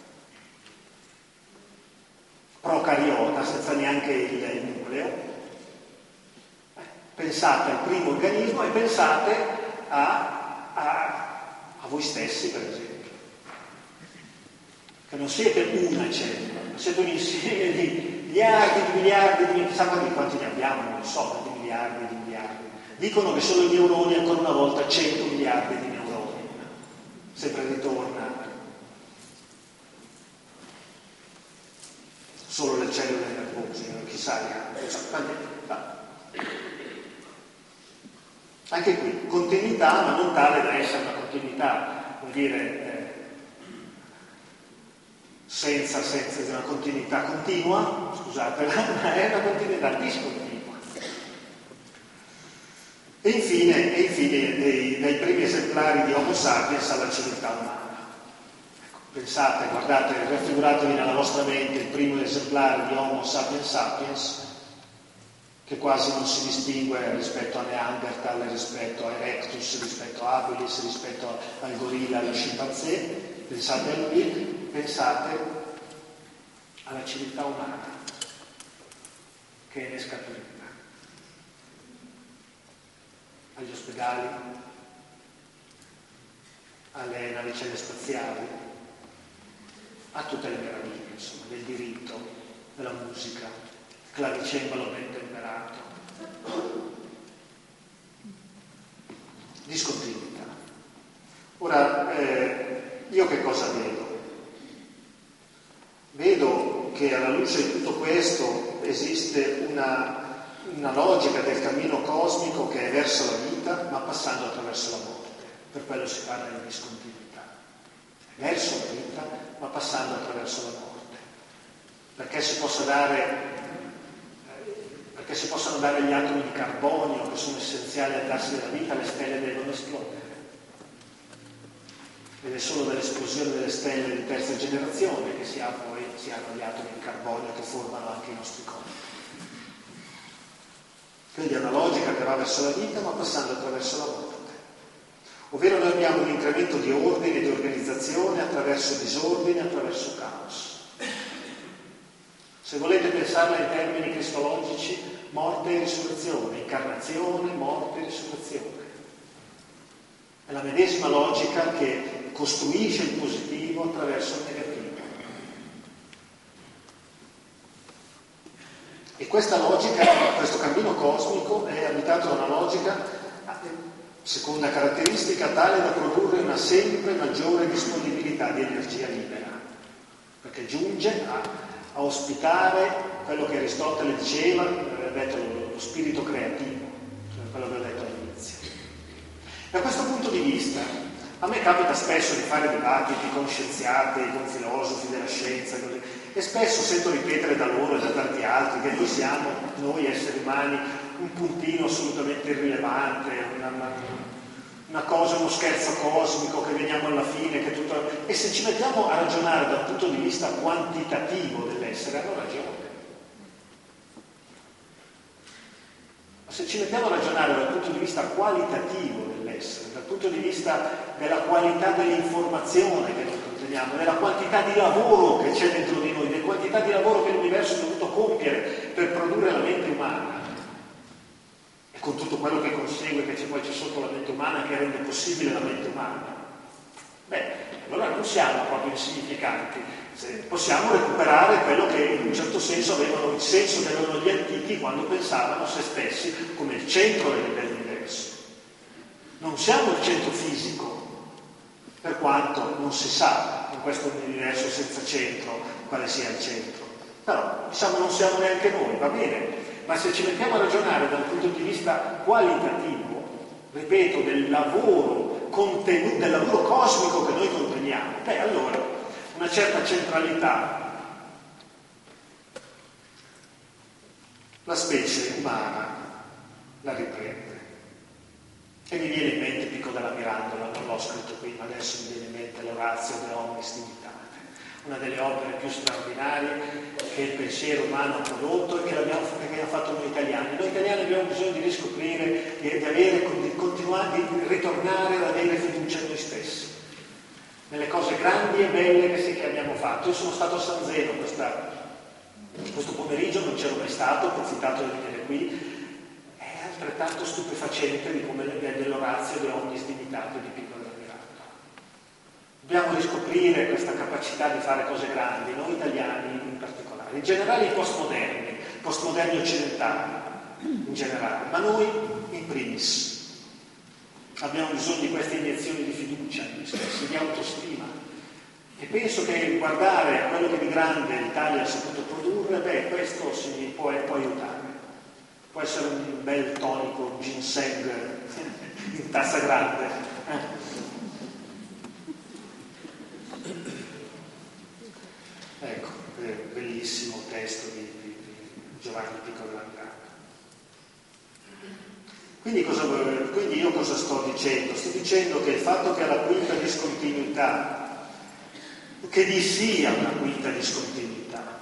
procariota, senza neanche il nucleo. Pensate al primo organismo e pensate a voi stessi, per esempio, che non siete una cellula, ma siete un insieme di miliardi di chissà quanti ne abbiamo, non lo so, di miliardi. Dicono che solo i neuroni, ancora una volta, 100 miliardi di neuroni. Sempre ritorna. Solo le cellule nervose, chissà anche qui, continuità, ma non tale da essere una continuità, vuol dire, senza una continuità continua, scusatela, ma è una continuità discontinua. E infine dai primi esemplari di Homo sapiens alla civiltà umana. Ecco, pensate, guardate, raffiguratevi nella vostra mente il primo esemplare di Homo sapiens sapiens, che quasi non si distingue rispetto a Neanderthal, rispetto a Erectus, rispetto a Habilis, rispetto al gorilla, allo scimpanzé. Pensate a lui, pensate alla civiltà umana, che ne è scaturita. Agli ospedali, alle navicelle spaziali, a tutte le meraviglie, insomma, del diritto, della musica, clavicembalo ben temperato. Discontinuità. Ora, io che cosa vedo? Vedo che alla luce di tutto questo esiste una logica del cammino cosmico che è verso la vita, ma passando attraverso la morte. Per quello si parla di discontinuità. Verso la vita, ma passando attraverso la morte. Perché si possano dare gli atomi di carbonio, che sono essenziali al darsi della vita, le stelle devono esplodere. Ed è solo dall'esplosione delle stelle di terza generazione che si hanno gli atomi di carbonio che formano anche i nostri corpi. Quindi è una logica che va verso la vita, ma passando attraverso la morte. Ovvero noi abbiamo un incremento di ordine e di organizzazione attraverso disordine, attraverso caos. Se volete pensarla in termini cristologici, morte e risurrezione, incarnazione, morte e risurrezione. È la medesima logica che costruisce il positivo attraverso il negativo. E questa logica, questo cammino cosmico è abitato da una logica, seconda caratteristica, tale da produrre una sempre maggiore disponibilità di energia libera, perché giunge a ospitare quello che Aristotele diceva, aveva detto lo spirito creativo, cioè quello che ho detto all'inizio. Da questo punto di vista, a me capita spesso di fare dibattiti con scienziati, con filosofi della scienza, così, e spesso sento ripetere da loro e da tanti altri che noi siamo, noi esseri umani, un puntino assolutamente irrilevante, una cosa, uno scherzo cosmico, che veniamo alla fine, che tutto... E se ci mettiamo a ragionare dal punto di vista quantitativo dell'essere, hanno ragione. Ma se ci mettiamo a ragionare dal punto di vista qualitativo dell'essere, dal punto di vista della qualità dell'informazione che noi conteniamo, della quantità di lavoro che c'è dentro di noi, della quantità di lavoro che l'universo ha dovuto compiere per produrre la mente umana, e con tutto quello che consegue, che poi c'è sotto la mente umana, che rende possibile la mente umana, allora non siamo proprio insignificanti. Possiamo recuperare quello che in un certo senso avevano il senso che avevano gli antichi quando pensavano a se stessi come il centro dell'universo. Non siamo il centro fisico, per quanto non si sa in questo universo senza centro quale sia il centro. Però non siamo neanche noi, va bene, ma se ci mettiamo a ragionare dal punto di vista qualitativo, ripeto, del lavoro contenuto, del lavoro cosmico che noi conteniamo, allora una certa centralità la specie umana la riprende. E mi viene in mente Pico della Mirandola, non l'ho scritto qui, ma adesso mi viene in mente l'Orazio de Omnis Dignitate, una delle opere più straordinarie che il pensiero umano ha prodotto e che abbiamo fatto noi italiani. Noi italiani abbiamo bisogno di riscoprire, di continuare, di ritornare ad avere fiducia in noi stessi, nelle cose grandi e belle che abbiamo fatto. Io sono stato a San Zeno questo pomeriggio, non c'ero mai stato, ho approfittato di venire qui. È altrettanto stupefacente di come dell'Orazio de Omnis Dignitate di Pico della Mirandola. Dobbiamo riscoprire questa capacità di fare cose grandi, noi italiani in particolare, in generale i postmoderni occidentali in generale, ma noi in primis. Abbiamo bisogno di queste iniezioni di fiducia in noi stessi, di autostima. E penso che guardare a quello che di grande l'Italia ha saputo produrre, questo si può aiutare. Può essere un bel tonico ginseng in tazza grande. Ecco, bellissimo testo di Giovanni Pico della Mirandola. Quindi io cosa sto dicendo? Sto dicendo che il fatto che alla quinta discontinuità, che vi sia una quinta discontinuità,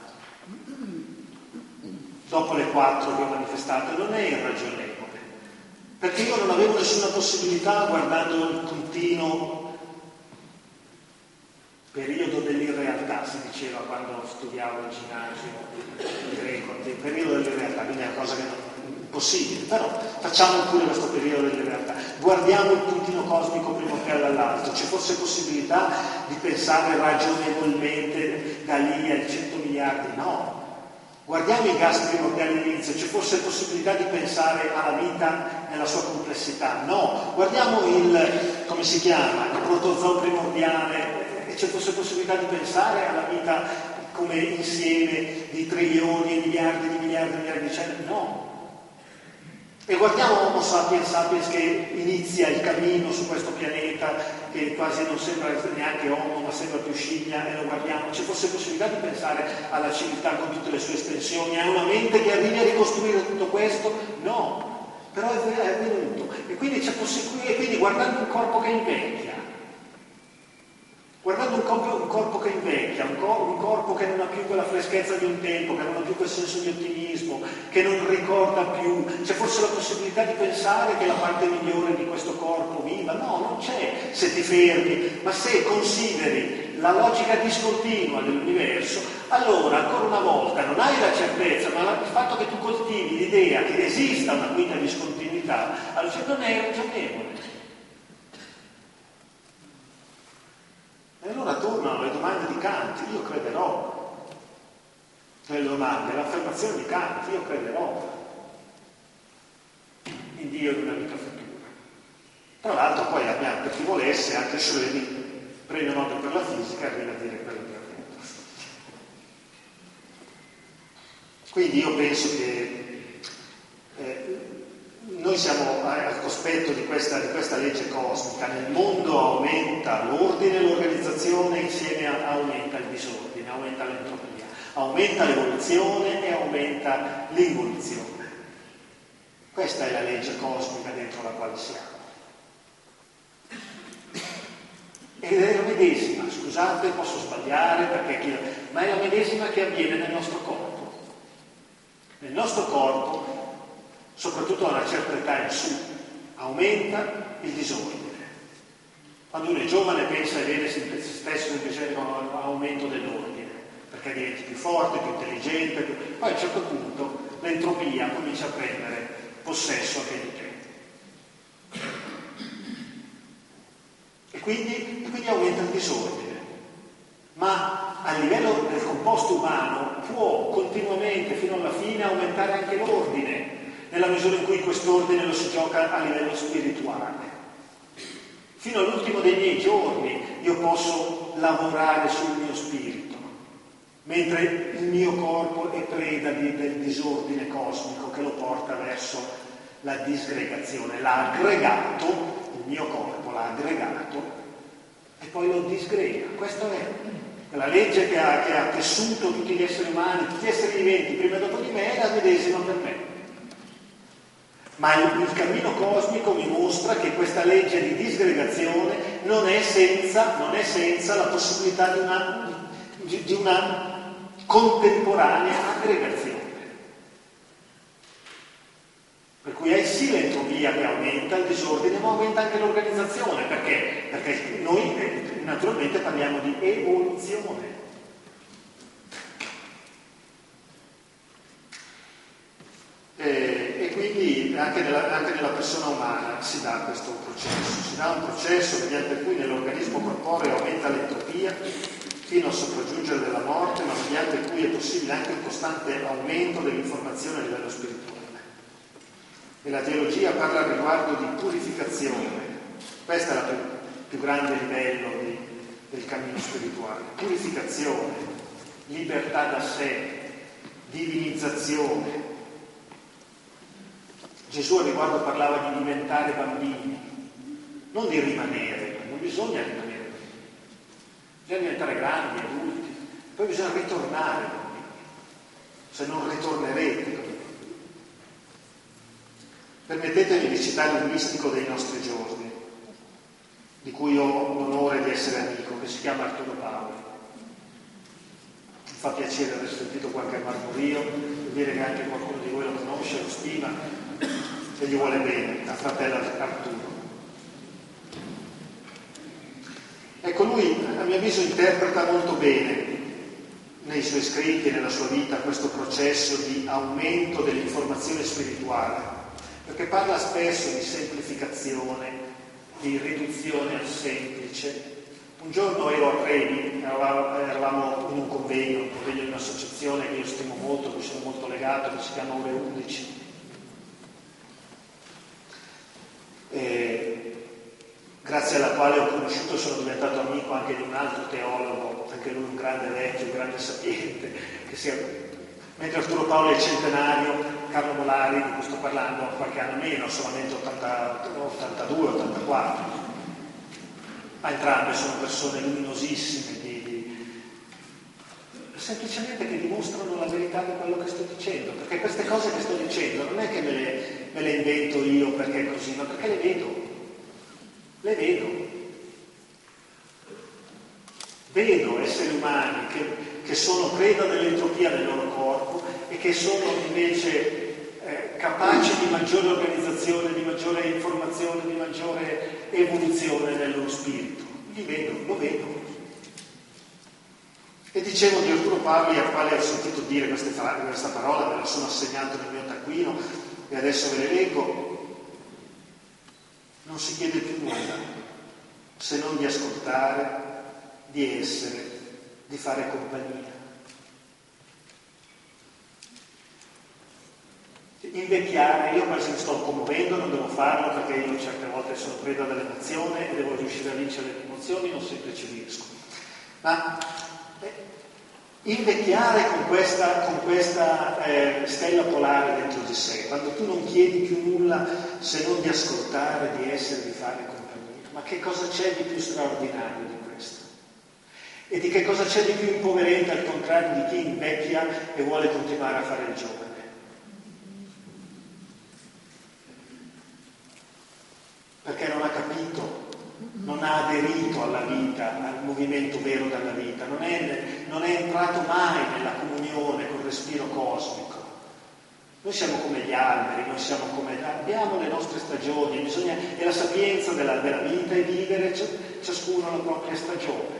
dopo le 4 che ho manifestato, non è irragionevole, perché io non avevo nessuna possibilità, guardando il continuo periodo dell'irrealtà, si diceva quando studiavo il ginnasio, il greco, il periodo dell'irrealtà, quindi è una cosa che non possibile, però facciamo pure questo periodo delle realtà, guardiamo il puntino cosmico prima o poi dall'alto, ci fosse possibilità di pensare ragionevolmente da lì ai 100 miliardi, no, guardiamo i gas primordiali all'inizio, ci fosse possibilità di pensare alla vita nella sua complessità, no, guardiamo il protozoo primordiale, e ci fosse possibilità di pensare alla vita come insieme di trilioni e miliardi di cellule, no. E guardiamo Homo sapiens sapiens che inizia il cammino su questo pianeta, che quasi non sembra neanche Homo, ma sembra più scimmia, e lo guardiamo. C'è forse possibilità di pensare alla civiltà con tutte le sue estensioni, a una mente che arrivi a ricostruire tutto questo? No, però è avvenuto. E quindi c'è possibilità, e quindi guardando un corpo che invecchia, guardando un corpo che invecchia, un corpo che non ha più quella freschezza di un tempo, che non ha più quel senso di ottimismo, che non ricorda più, c'è forse la possibilità di pensare che la parte migliore di questo corpo viva? No, non c'è se ti fermi, ma se consideri la logica discontinua dell'universo, allora ancora una volta non hai la certezza, ma il fatto che tu coltivi l'idea che esista una quinta discontinuità, allora non è ragionevole. E allora tornano le domande di Kant, io crederò. Le domande, l'affermazione di Kant, io crederò in Dio di una vita futura. Tra l'altro poi abbiamo, per chi volesse, anche Schrödinger, premio Nobel per la fisica, arriva a dire quello che ha detto. Quindi io penso che noi siamo al cospetto di questa legge cosmica. Nel mondo aumenta l'ordine e l'organizzazione, insieme aumenta il disordine, aumenta l'entropia, aumenta l'evoluzione e aumenta l'involuzione. Questa è la legge cosmica dentro la quale siamo. Ed è la medesima, scusate, posso sbagliare, ma è la medesima che avviene nel nostro corpo. Nel nostro corpo, soprattutto a una certa età in su, aumenta il disordine. Quando uno è giovane pensa e vede se stesso semplicemente con un aumento dell'ordine, perché diventi più forte, più intelligente, poi a un certo punto l'entropia comincia a prendere possesso anche di te. E quindi aumenta il disordine. Ma a livello del composto umano può continuamente, fino alla fine, aumentare anche l'ordine, nella misura in cui quest'ordine lo si gioca a livello spirituale. Fino all'ultimo dei miei giorni io posso lavorare sul mio spirito, mentre il mio corpo è preda del disordine cosmico che lo porta verso la disgregazione. L'ha aggregato, il mio corpo l'ha aggregato e poi lo disgrega. Questa è la legge che ha tessuto tutti gli esseri umani, tutti gli esseri viventi prima e dopo di me, è la medesima per me. Ma il cammino cosmico mi mostra che questa legge di disgregazione non è senza la possibilità di una contemporanea aggregazione. Per cui è sì l'entropia che aumenta, il disordine, ma aumenta anche l'organizzazione. Perché? Perché noi naturalmente parliamo di evoluzione. E quindi anche nella persona umana si dà questo processo, si dà un processo mediante cui nell'organismo corporeo aumenta l'entropia fino a sopraggiungere della morte, ma mediante cui è possibile anche un costante aumento dell'informazione a livello spirituale. E la teologia parla al riguardo di purificazione, questo è il più grande livello del cammino spirituale: purificazione, libertà da sé, divinizzazione. Gesù al riguardo parlava di diventare bambini, non di rimanere, non bisogna rimanere bambini, bisogna diventare grandi, adulti, poi bisogna ritornare bambini, se non ritornerete. Permettetemi di citare un mistico dei nostri giorni, di cui ho l'onore di essere amico, che si chiama Arturo Paoli. Mi fa piacere aver sentito qualche marmorio, e dire che anche qualcuno di voi lo conosce, lo stima e gli vuole bene, a fratello Arturo. Ecco, lui a mio avviso interpreta molto bene nei suoi scritti e nella sua vita questo processo di aumento dell'informazione spirituale, perché parla spesso di semplificazione, di riduzione al semplice. Un giorno ero a Trevi, eravamo in un convegno di un'associazione che io stimo molto, che sono molto legato, che si chiama Ore 11. grazie alla quale ho conosciuto e sono diventato amico anche di un altro teologo, anche lui un grande vecchio, un grande sapiente, mentre Arturo Paolo è il centenario, Carlo Molari, di cui sto parlando, qualche anno meno, solamente 82, 84. Ma entrambe sono persone luminosissime, semplicemente che dimostrano la verità di quello che sto dicendo, perché queste cose che sto dicendo non è che me le invento io perché è così, ma perché le vedo esseri umani che sono preda dell'entropia del loro corpo e che sono invece capaci di maggiore organizzazione, di maggiore informazione, di maggiore evoluzione nel loro spirito. Lo vedo. E dicevo di Arturo Parli, al quale ho sentito dire questa parola, me la sono assegnato nel mio taccuino e adesso ve le leggo. Non si chiede più nulla se non di ascoltare, di essere, di fare compagnia. Invecchiare, io quasi mi sto commuovendo, non devo farlo perché io certe volte sono preda dell'emozione e devo riuscire a vincere le emozioni, non sempre ci riesco. Ma invecchiare con questa stella polare dentro di sé, quando tu non chiedi più nulla se non di ascoltare, di essere, di fare compagnia, ma che cosa c'è di più straordinario di questo? E di che cosa c'è di più impoverente al contrario di chi invecchia e vuole continuare a fare il giovane? Perché non ha capito, non ha aderito alla vita, al movimento vero della vita, non è entrato mai nella comunione col respiro cosmico. Noi siamo come gli alberi, abbiamo le nostre stagioni, è la sapienza della vita e vivere ciascuno la propria stagione.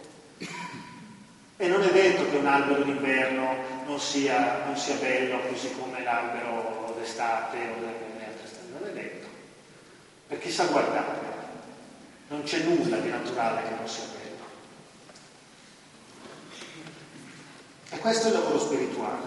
E non è detto che un albero d'inverno non sia bello così come l'albero d'estate o delle altre stagioni, non è detto. Per chi sa guardare. Non c'è nulla di naturale che non sia bello. E questo è il lavoro spirituale.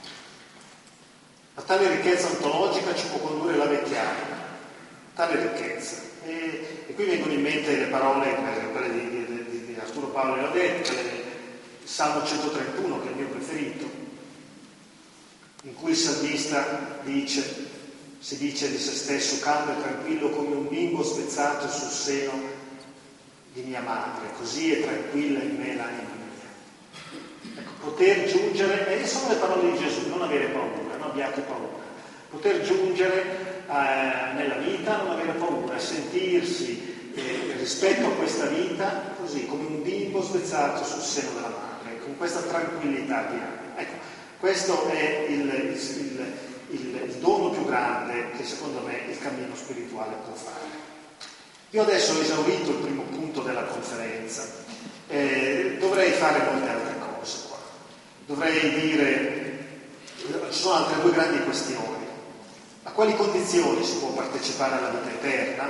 A tale ricchezza ontologica ci può condurre la vecchiaia. Tale ricchezza. E qui vengono in mente le parole, quelle di Arturo Paolo l'ha detto, il Salmo 131, che è il mio preferito, in cui il salmista si dice di se stesso: calmo e tranquillo come un bimbo spezzato sul seno di mia madre, così è tranquilla in me l'anima mia. Ecco, poter giungere, e sono le parole di Gesù, non avere paura, non abbiate paura. Poter giungere nella vita, non avere paura, sentirsi rispetto a questa vita così, come un bimbo spezzato sul seno della madre, con questa tranquillità di anima. Ecco, questo è il dono più grande che secondo me il cammino spirituale può fare. Io adesso ho esaurito il primo punto della conferenza, dovrei fare molte altre cose qua. Dovrei dire, ci sono altre due grandi questioni. A quali condizioni si può partecipare alla vita eterna?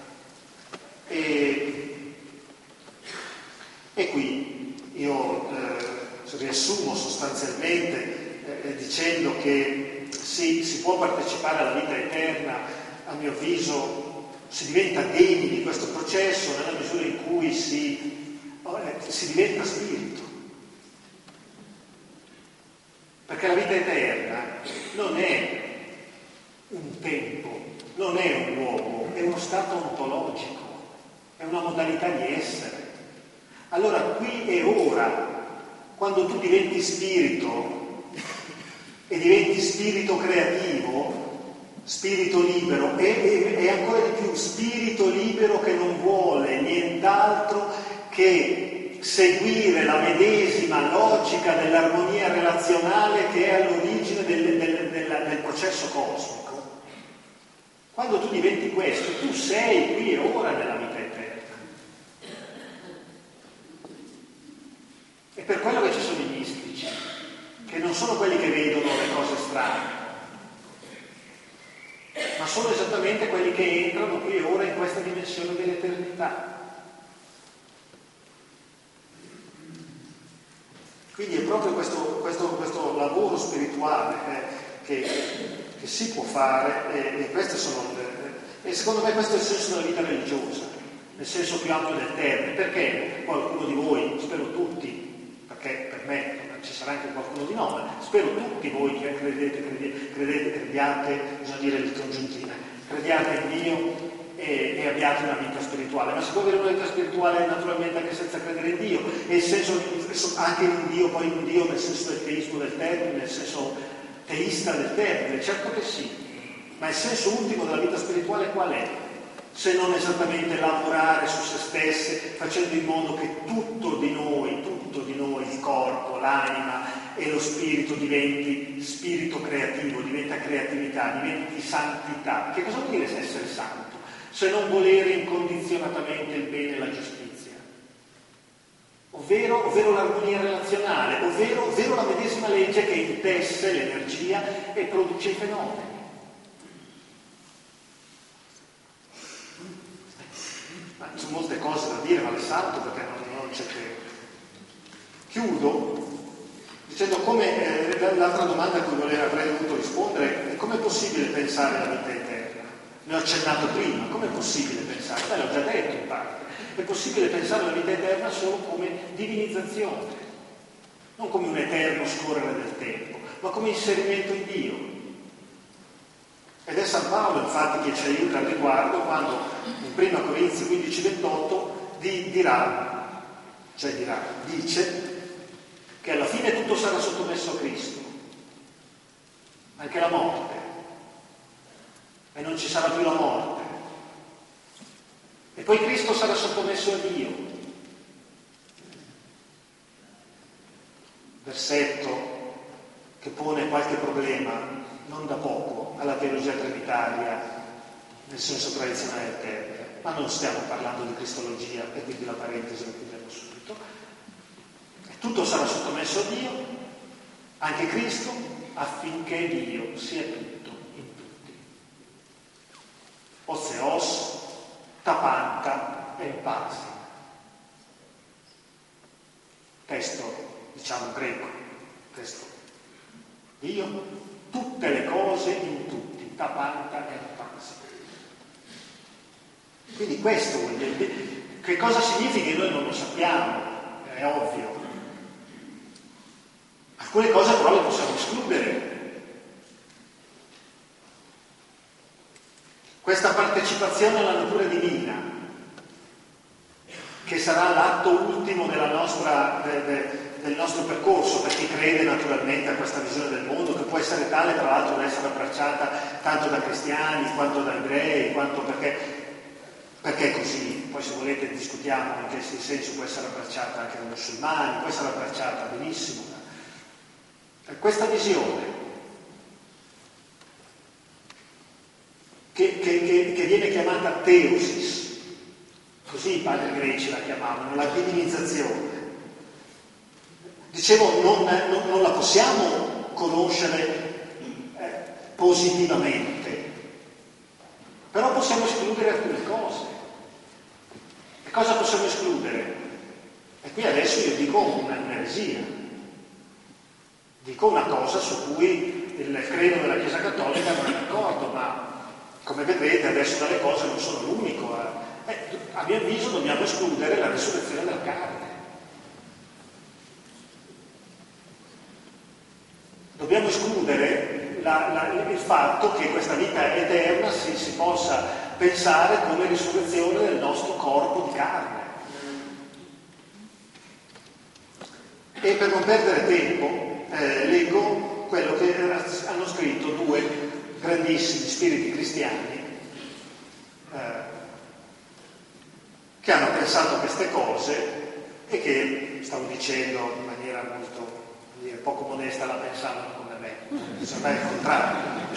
E qui io riassumo sostanzialmente dicendo che sì, si può partecipare alla vita eterna, a mio avviso si diventa degni di questo processo nella misura in cui si diventa spirito. Perché la vita eterna non è un tempo, non è un luogo, è uno stato ontologico, è una modalità di essere. Allora qui e ora, quando tu diventi spirito e diventi spirito creativo, spirito libero e ancora di più spirito libero che non vuole nient'altro che seguire la medesima logica dell'armonia relazionale che è all'origine del processo cosmico. Quando tu diventi questo, tu sei qui e ora nella vita eterna. E per quello che ci sono i mistici, che non sono quelli che vedono le cose strane, ma sono esattamente quelli che entrano qui e ora in questa dimensione dell'eternità. Quindi è proprio questo lavoro spirituale che si può fare e queste sono e secondo me questo è il senso della vita religiosa. nel senso più ampio del termine. Perché qualcuno di voi, spero tutti, perché per me ci sarà anche qualcuno di no, ma spero tutti voi che crediate, bisogna dire il congiuntivo, crediate in Dio e abbiate una vita spirituale. Ma si può avere una vita spirituale naturalmente anche senza credere in Dio, e il senso anche in Dio, poi in Dio nel senso del teismo del termine, nel senso teista del termine, certo che sì, ma il senso ultimo della vita spirituale qual è? Se non esattamente lavorare su se stesse, facendo in modo che tutto di noi, il corpo, l'anima e lo spirito diventi spirito creativo, diventa creatività, diventi santità. Che cosa vuol dire essere santo? Se non volere incondizionatamente il bene e la giustizia, ovvero l'armonia relazionale, ovvero la medesima legge che intesse l'energia e produce i fenomeni. Ma ci sono molte cose da dire, ma le salto perché non c'è tempo. Chiudo dicendo come l'altra domanda a cui avrei dovuto rispondere è: com'è possibile pensare alla vita eterna? Ne ho accennato prima. Com'è possibile pensare? L'ho già detto in parte. È possibile pensare alla vita eterna solo come divinizzazione, non come un eterno scorrere del tempo, ma come inserimento in Dio. Ed è San Paolo infatti che ci aiuta al riguardo quando in 1 Corinzi 15:28 dice che alla fine tutto sarà sottomesso a Cristo, anche la morte, e non ci sarà più la morte. E poi Cristo sarà sottomesso a Dio. Versetto che pone qualche problema, non da poco, alla teologia trinitaria, nel senso tradizionale del termine, ma non stiamo parlando di cristologia, e quindi la parentesi la chiudiamo subito. E tutto sarà sottomesso a Dio, anche Cristo, affinché Dio sia tutto in tutti. Ozeos, tapanta e pasi. Testo, diciamo, greco, testo. Dio, tutte le cose in tutti, tapanta e pasi. Quindi questo vuol dire. Che cosa significa noi non lo sappiamo, è ovvio. Alcune cose però le possiamo escludere. Questa partecipazione alla natura divina, che sarà l'atto ultimo del nostro percorso, per chi crede naturalmente a questa visione del mondo, che può essere tale tra l'altro da essere abbracciata tanto da cristiani quanto da ebrei, quanto perché è così. Poi se volete discutiamo in che senso può essere abbracciata anche dai musulmani, può essere abbracciata benissimo. Questa visione che viene chiamata teosis, così i padri greci la chiamavano, la divinizzazione. Dicevo, non la possiamo conoscere positivamente, però possiamo escludere alcune cose. E cosa possiamo escludere? E qui adesso io dico un'eresia. Dico una cosa su cui il credo della Chiesa Cattolica non è d'accordo, ma come vedrete adesso dalle cose non sono l'unico. A mio avviso dobbiamo escludere la risurrezione della carne. Dobbiamo escludere il fatto che questa vita eterna si possa pensare come risurrezione del nostro corpo di carne. E per non perdere tempo leggo quello che hanno scritto due grandissimi spiriti cristiani che hanno pensato a queste cose e che, stavo dicendo in maniera molto poco modesta, la pensavano come me. Insomma è il contrario.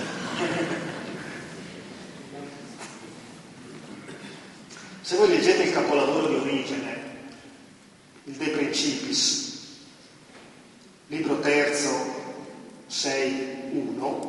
Se voi leggete il capolavoro di Origene, il De Principis, libro terzo, 6:1,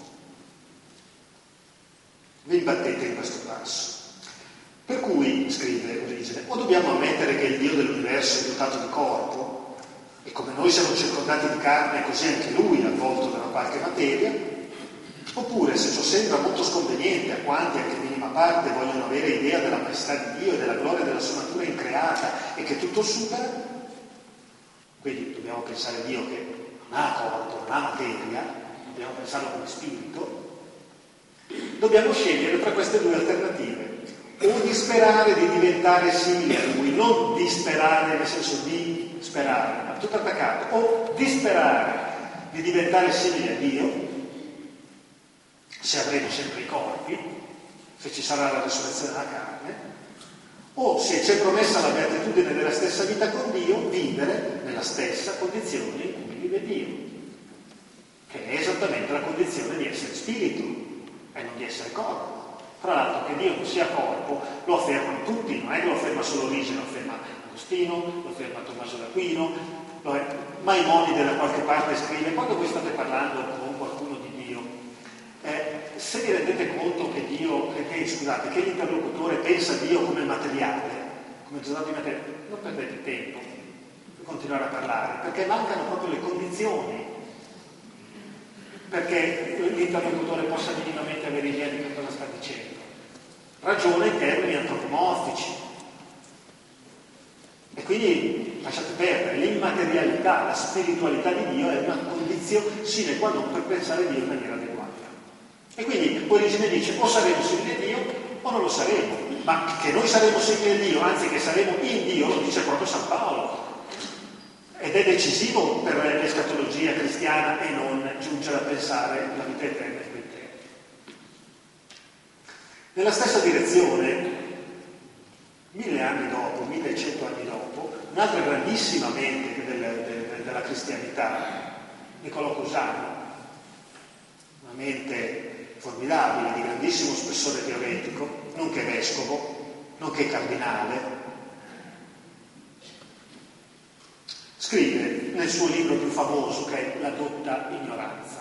vi imbattete in questo passo. Per cui, scrive Origene, o dobbiamo ammettere che il Dio dell'universo è dotato di corpo, e come noi siamo circondati di carne, così anche lui è avvolto da una qualche materia, oppure, se ciò sembra molto sconveniente a quanti, anche minimamente, parte vogliono avere idea della maestà di Dio e della gloria della sua natura increata e che tutto supera. Quindi dobbiamo pensare a Dio che non ha corpo, non ha materia, dobbiamo pensarlo come spirito. Dobbiamo scegliere tra queste due alternative: o disperare di diventare simile a Lui, non disperare nel senso di sperare, ma tutto attaccato, o disperare di diventare simile a Dio, se avremo sempre i corpi, se ci sarà la risurrezione della carne, o se ci è promessa la beatitudine della stessa vita con Dio, vivere nella stessa condizione in cui vive Dio, che è esattamente la condizione di essere spirito e non di essere corpo. Tra l'altro, che Dio non sia corpo lo affermano tutti, non è che lo afferma solo Origene, lo afferma Agostino, lo afferma Tommaso d'Aquino, Maimonide da qualche parte scrive: quando voi state parlando con qualcuno di Dio, se vi rendete conto che che l'interlocutore pensa a Dio come materiale, come risultato di materiale, non perdete tempo per continuare a parlare, perché mancano proprio le condizioni perché l'interlocutore possa minimamente avere idea di che cosa sta dicendo. Ragiona in termini antropomorfici. E quindi lasciate perdere, l'immaterialità, la spiritualità di Dio è una condizione sine qua non per pensare a Dio in maniera adeguata. E quindi Origene dice: o saremo simili a Dio o non lo saremo. Ma che noi saremo simili a Dio, anzi che saremo in Dio, lo dice proprio San Paolo. Ed è decisivo per l'escatologia cristiana e non giungere a pensare la vita eterna in quei termini. Nella stessa direzione, 1000 anni dopo, 1100 anni dopo, un'altra grandissima mente della cristianità, Niccolò Cusano, una mente formidabile, di grandissimo spessore teoretico, nonché vescovo, nonché cardinale, scrive nel suo libro più famoso, che è La dotta ignoranza: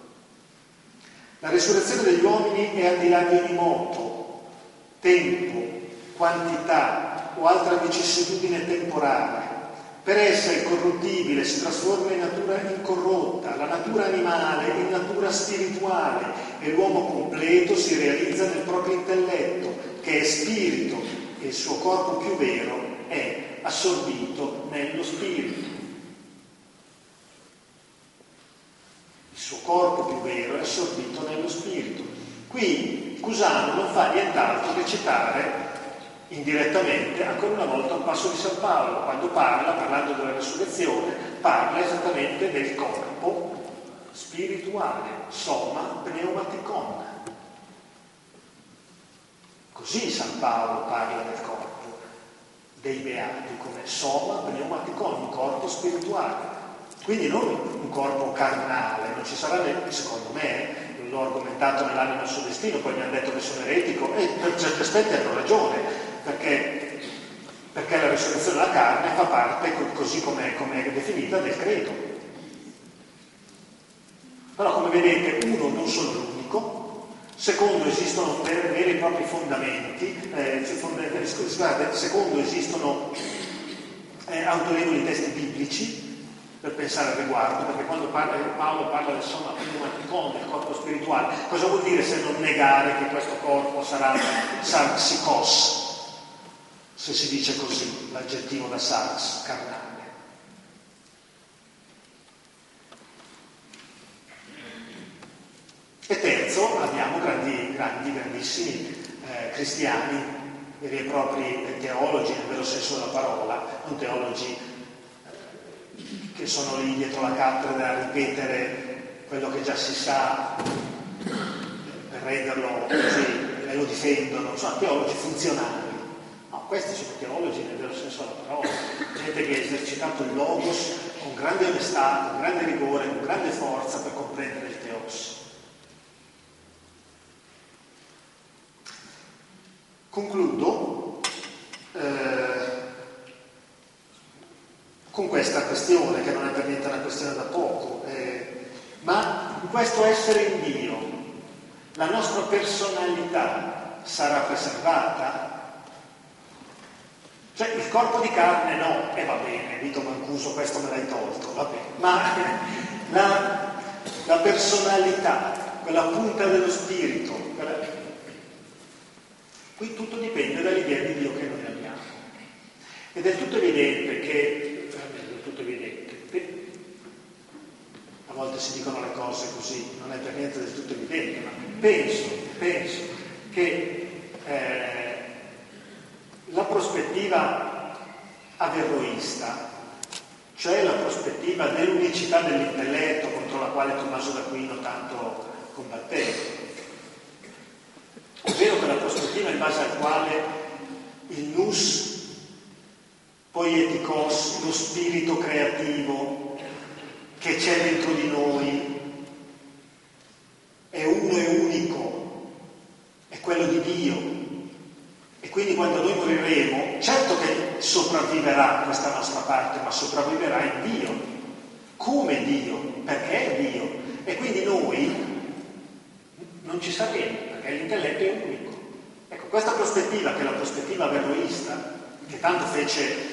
la resurrezione degli uomini è al di là di ogni moto, tempo, quantità o altra vicissitudine temporale. Per essa il corruttibile si trasforma in natura incorrotta, la natura animale in natura spirituale, e l'uomo completo si realizza nel proprio intelletto, che è spirito, e il suo corpo più vero è assorbito nello spirito. Il suo corpo più vero è assorbito nello spirito. Qui Cusano non fa nient'altro che citare indirettamente ancora una volta un passo di San Paolo, quando parlando della resurrezione, parla esattamente del corpo spirituale, soma pneumaticon. Così San Paolo parla del corpo dei beati come soma pneumaticon, un corpo spirituale. Quindi non un corpo carnale, non ci sarà, secondo me, l'ho argomentato nell'anima del suo destino, poi mi hanno detto che sono eretico, e per certi aspetti hanno ragione, perché la risurrezione della carne fa parte, così come è definita, del credo. Però, come vedete, uno, non sono l'unico; secondo, esistono veri e propri fondamenti, secondo, esistono autorevoli testi biblici per pensare al riguardo, perché quando Paolo parla del soma pneumaticon, del corpo spirituale, cosa vuol dire se non negare che questo corpo sarà sarxikos, se si dice così, l'aggettivo da sarx, carnale. E terzo, abbiamo grandissimi cristiani, veri e propri teologi nel vero senso della parola, non teologi che sono lì dietro la cattedra a ripetere quello che già si sa per renderlo così, e lo difendono. Sono teologi funzionali. No, questi sono teologi nel vero senso della parola, gente che ha esercitato il logos con grande onestà, con grande rigore, con grande forza per comprendere il teos. Concludo con questa questione, che non è per niente una questione da poco, ma questo essere in Dio, la nostra personalità sarà preservata? Cioè, il corpo di carne no, e va bene, Vito Mancuso, questo me l'hai tolto, va bene, ma la personalità, quella punta dello spirito, Qui tutto dipende dall'idea di Dio che noi abbiamo. Ed è tutto evidente che, a volte si dicono le cose così, non è per niente del tutto evidente, ma penso che la prospettiva averroista, cioè la prospettiva dell'unicità dell'intelletto contro la quale Tommaso d'Aquino tanto combatteva, ovvero quella prospettiva in base al quale il nous poietikos, lo spirito creativo che c'è dentro di noi, è uno e unico, è quello di Dio. E quindi quando noi moriremo, certo che sopravviverà questa nostra parte, ma sopravviverà in Dio, come Dio, perché è Dio. E quindi noi non ci saremo, perché l'intelletto è unico. Ecco, questa prospettiva, che è la prospettiva averroista, che tanto fece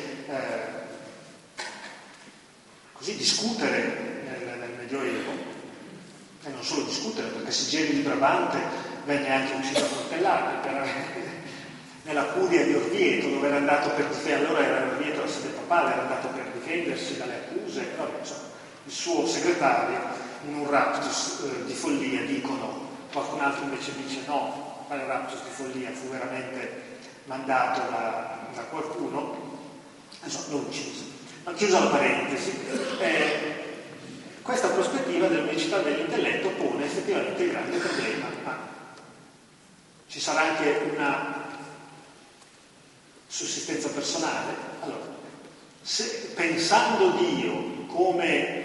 così discutere nel Medioevo, e non solo discutere, perché Sigeli di Brabante venne anche ucciso a coltellate nella curia di Orvieto, dove era andato per difendere, allora era Orvieto la sede papale, era andato per difendersi dalle accuse, vabbè, insomma, il suo segretario in un raptus di follia dicono, qualcun altro invece dice no, quale raptus di follia, fu veramente mandato da qualcuno, insomma, lo ucciso. Ma chiusa la parentesi, questa prospettiva dell'unicità dell'intelletto pone effettivamente il grande problema. Ma ci sarà anche una sussistenza personale? Allora, se pensando Dio come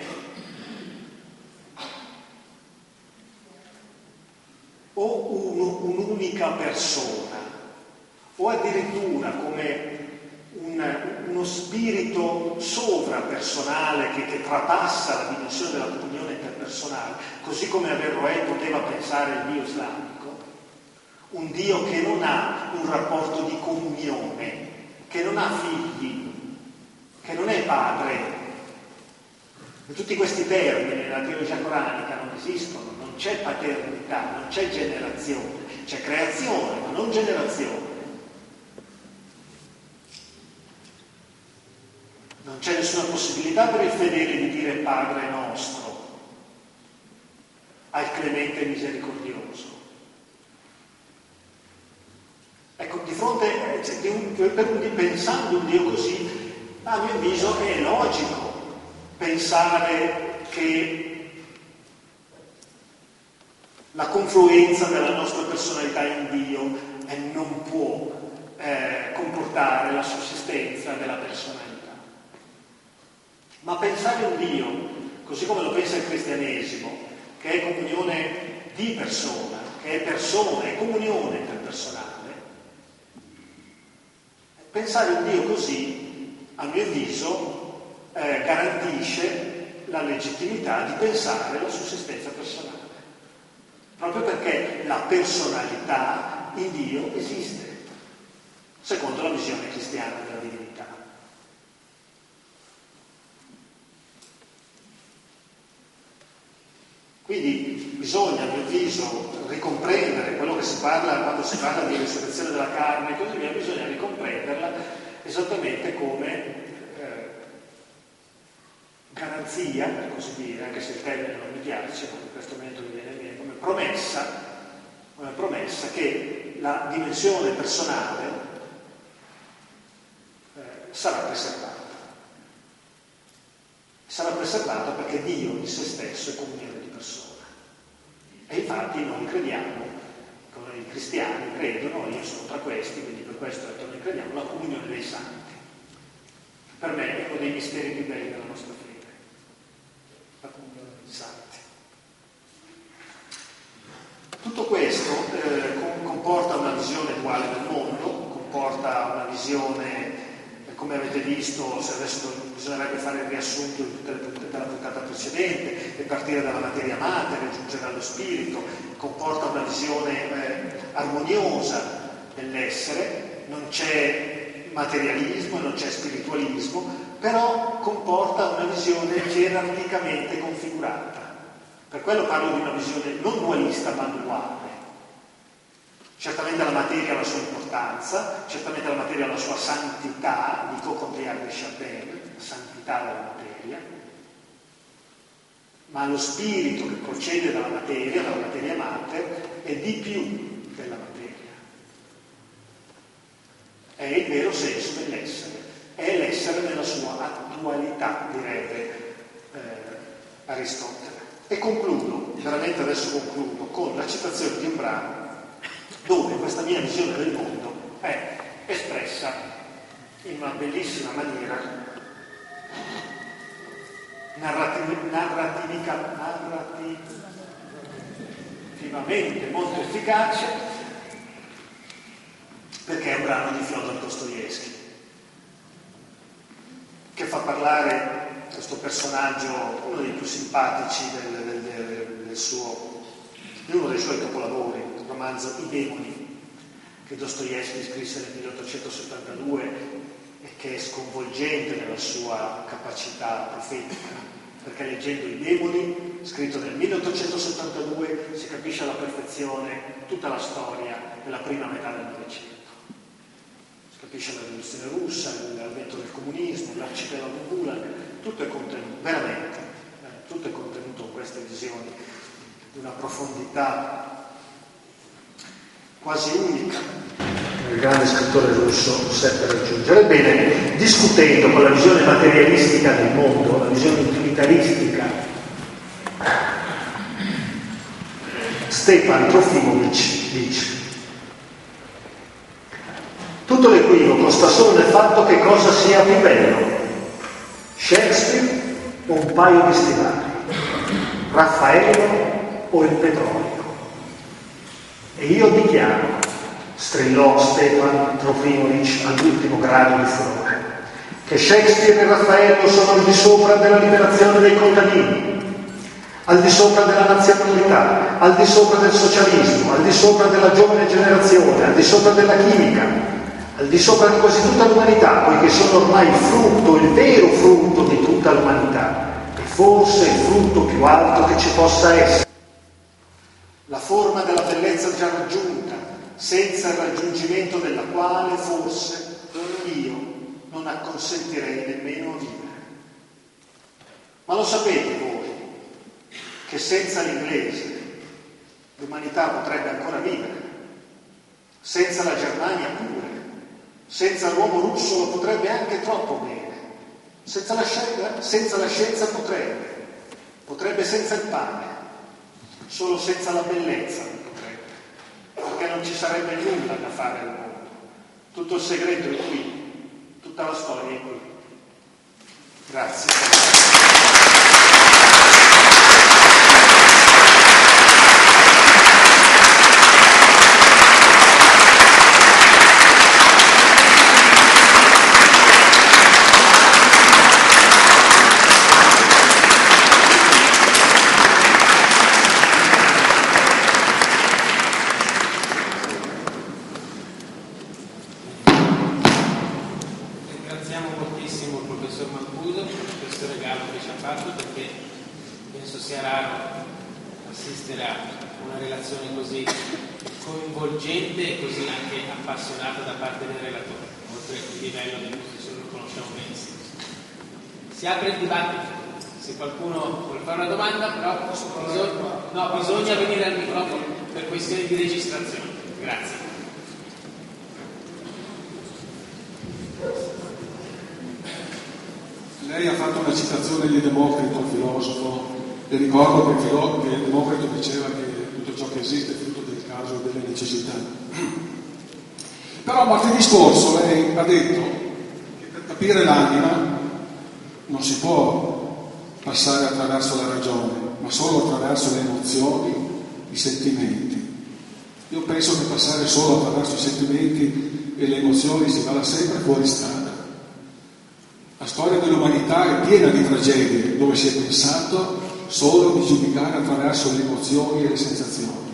o un'unica persona, o addirittura come uno spirito sovrapersonale che trapassa la dimensione della comunione interpersonale, così come Averroè poteva pensare il Dio islamico, un Dio che non ha un rapporto di comunione, che non ha figli, che non è padre. E tutti questi termini nella teologia coranica non esistono, non c'è paternità, non c'è generazione, c'è creazione, ma non generazione. Non c'è nessuna possibilità per il fedele di dire Padre nostro al clemente e misericordioso. Ecco, di fronte, pensando un Dio così, a mio avviso è logico pensare che la confluenza della nostra personalità in Dio non può comportare la sussistenza della personalità. Ma pensare un Dio, così come lo pensa il cristianesimo, che è comunione di persona, che è persona, è comunione interpersonale, pensare un Dio così, a mio avviso, garantisce la legittimità di pensare la sussistenza personale. Proprio perché la personalità in Dio esiste, secondo la visione cristiana della divinità. Quindi bisogna, a mio avviso, ricomprendere quello che si parla quando si parla di risurrezione della carne e così via, bisogna ricomprenderla esattamente come garanzia, per così dire, anche se il termine non mi piace, ma in questo momento mi viene bene, come promessa che la dimensione personale sarà preservata. Sarà preservata perché Dio in se stesso è comunione di persona. E infatti noi crediamo, come i cristiani credono, io sono tra questi, quindi per questo ho detto noi crediamo, la comunione dei santi. Per me è uno dei misteri più belli della nostra fede, la comunione dei santi. Tutto questo comporta una visione duale del mondo, comporta una visione, come avete visto, se adesso bisognerebbe fare il riassunto di tutte le puntate della puntata precedente e partire dalla materia mater e giungere allo spirito, comporta una visione armoniosa dell'essere, non c'è materialismo, non c'è spiritualismo, però comporta una visione gerarchicamente configurata. Per quello parlo di una visione non dualista ma duale. Certamente la materia ha la sua importanza, certamente la materia ha la sua santità, dico con Teilhard de Chardin, la santità della materia, ma lo spirito che procede dalla materia mater, è di più della materia. È il vero senso dell'essere, è l'essere nella sua attualità, direbbe Aristotele. E concludo, veramente adesso concludo, con la citazione di un brano dove questa mia visione del mondo è espressa in una bellissima maniera, narrativamente molto efficace, perché è un brano di Fyodor Dostoevskij che fa parlare questo personaggio, uno dei più simpatici di uno dei suoi capolavori, il romanzo I demoni, che Dostoevskij scrisse nel 1872 e che è sconvolgente nella sua capacità profetica, perché leggendo I demoni, scritto nel 1872, si capisce alla perfezione tutta la storia della prima metà del Novecento. Si capisce la rivoluzione russa, l'avvento del comunismo, l'arcipelago Gulag, tutto è contenuto, veramente, tutto è contenuto in queste visioni di una profondità quasi unica che il grande scrittore russo seppe raggiungere. Ebbene, discutendo con la visione materialistica del mondo, la visione utilitaristica, Stepan Trofimovich dice: tutto l'equivoco sta solo nel fatto che cosa sia più bello, Shakespeare o un paio di stivali, Raffaello o il petrolio. E io dichiaro, strillò Stepan Trofimovich all'ultimo grado di furore, che Shakespeare e Raffaello sono al di sopra della liberazione dei contadini, al di sopra della nazionalità, al di sopra del socialismo, al di sopra della giovane generazione, al di sopra della chimica, al di sopra di quasi tutta l'umanità, poiché sono ormai il frutto, il vero frutto di tutta l'umanità, e forse il frutto più alto che ci possa essere. La forma della bellezza già raggiunta, senza il raggiungimento della quale forse io non acconsentirei nemmeno a vivere. Ma lo sapete voi che senza l'inglese l'umanità potrebbe ancora vivere, senza la Germania pure, senza l'uomo russo lo potrebbe anche troppo bene, senza la scienza potrebbe senza il pane. Solo senza la bellezza non potrebbe, perché non ci sarebbe nulla da fare al mondo. Tutto il segreto è qui, tutta la storia è qui. Grazie. Si apre il dibattito, se qualcuno vuole fare una domanda, però bisogna venire al microfono per questioni di registrazione. Grazie. Lei ha fatto una citazione di Democrito, il filosofo, e ricordo che Democrito diceva che tutto ciò che esiste è frutto del caso e delle necessità. Però martedì scorso lei ha detto che per capire l'anima non si può passare attraverso la ragione, ma solo attraverso le emozioni, i sentimenti. Io penso che passare solo attraverso i sentimenti e le emozioni si vada sempre fuori strada. La storia dell'umanità è piena di tragedie dove si è pensato solo di giudicare attraverso le emozioni e le sensazioni.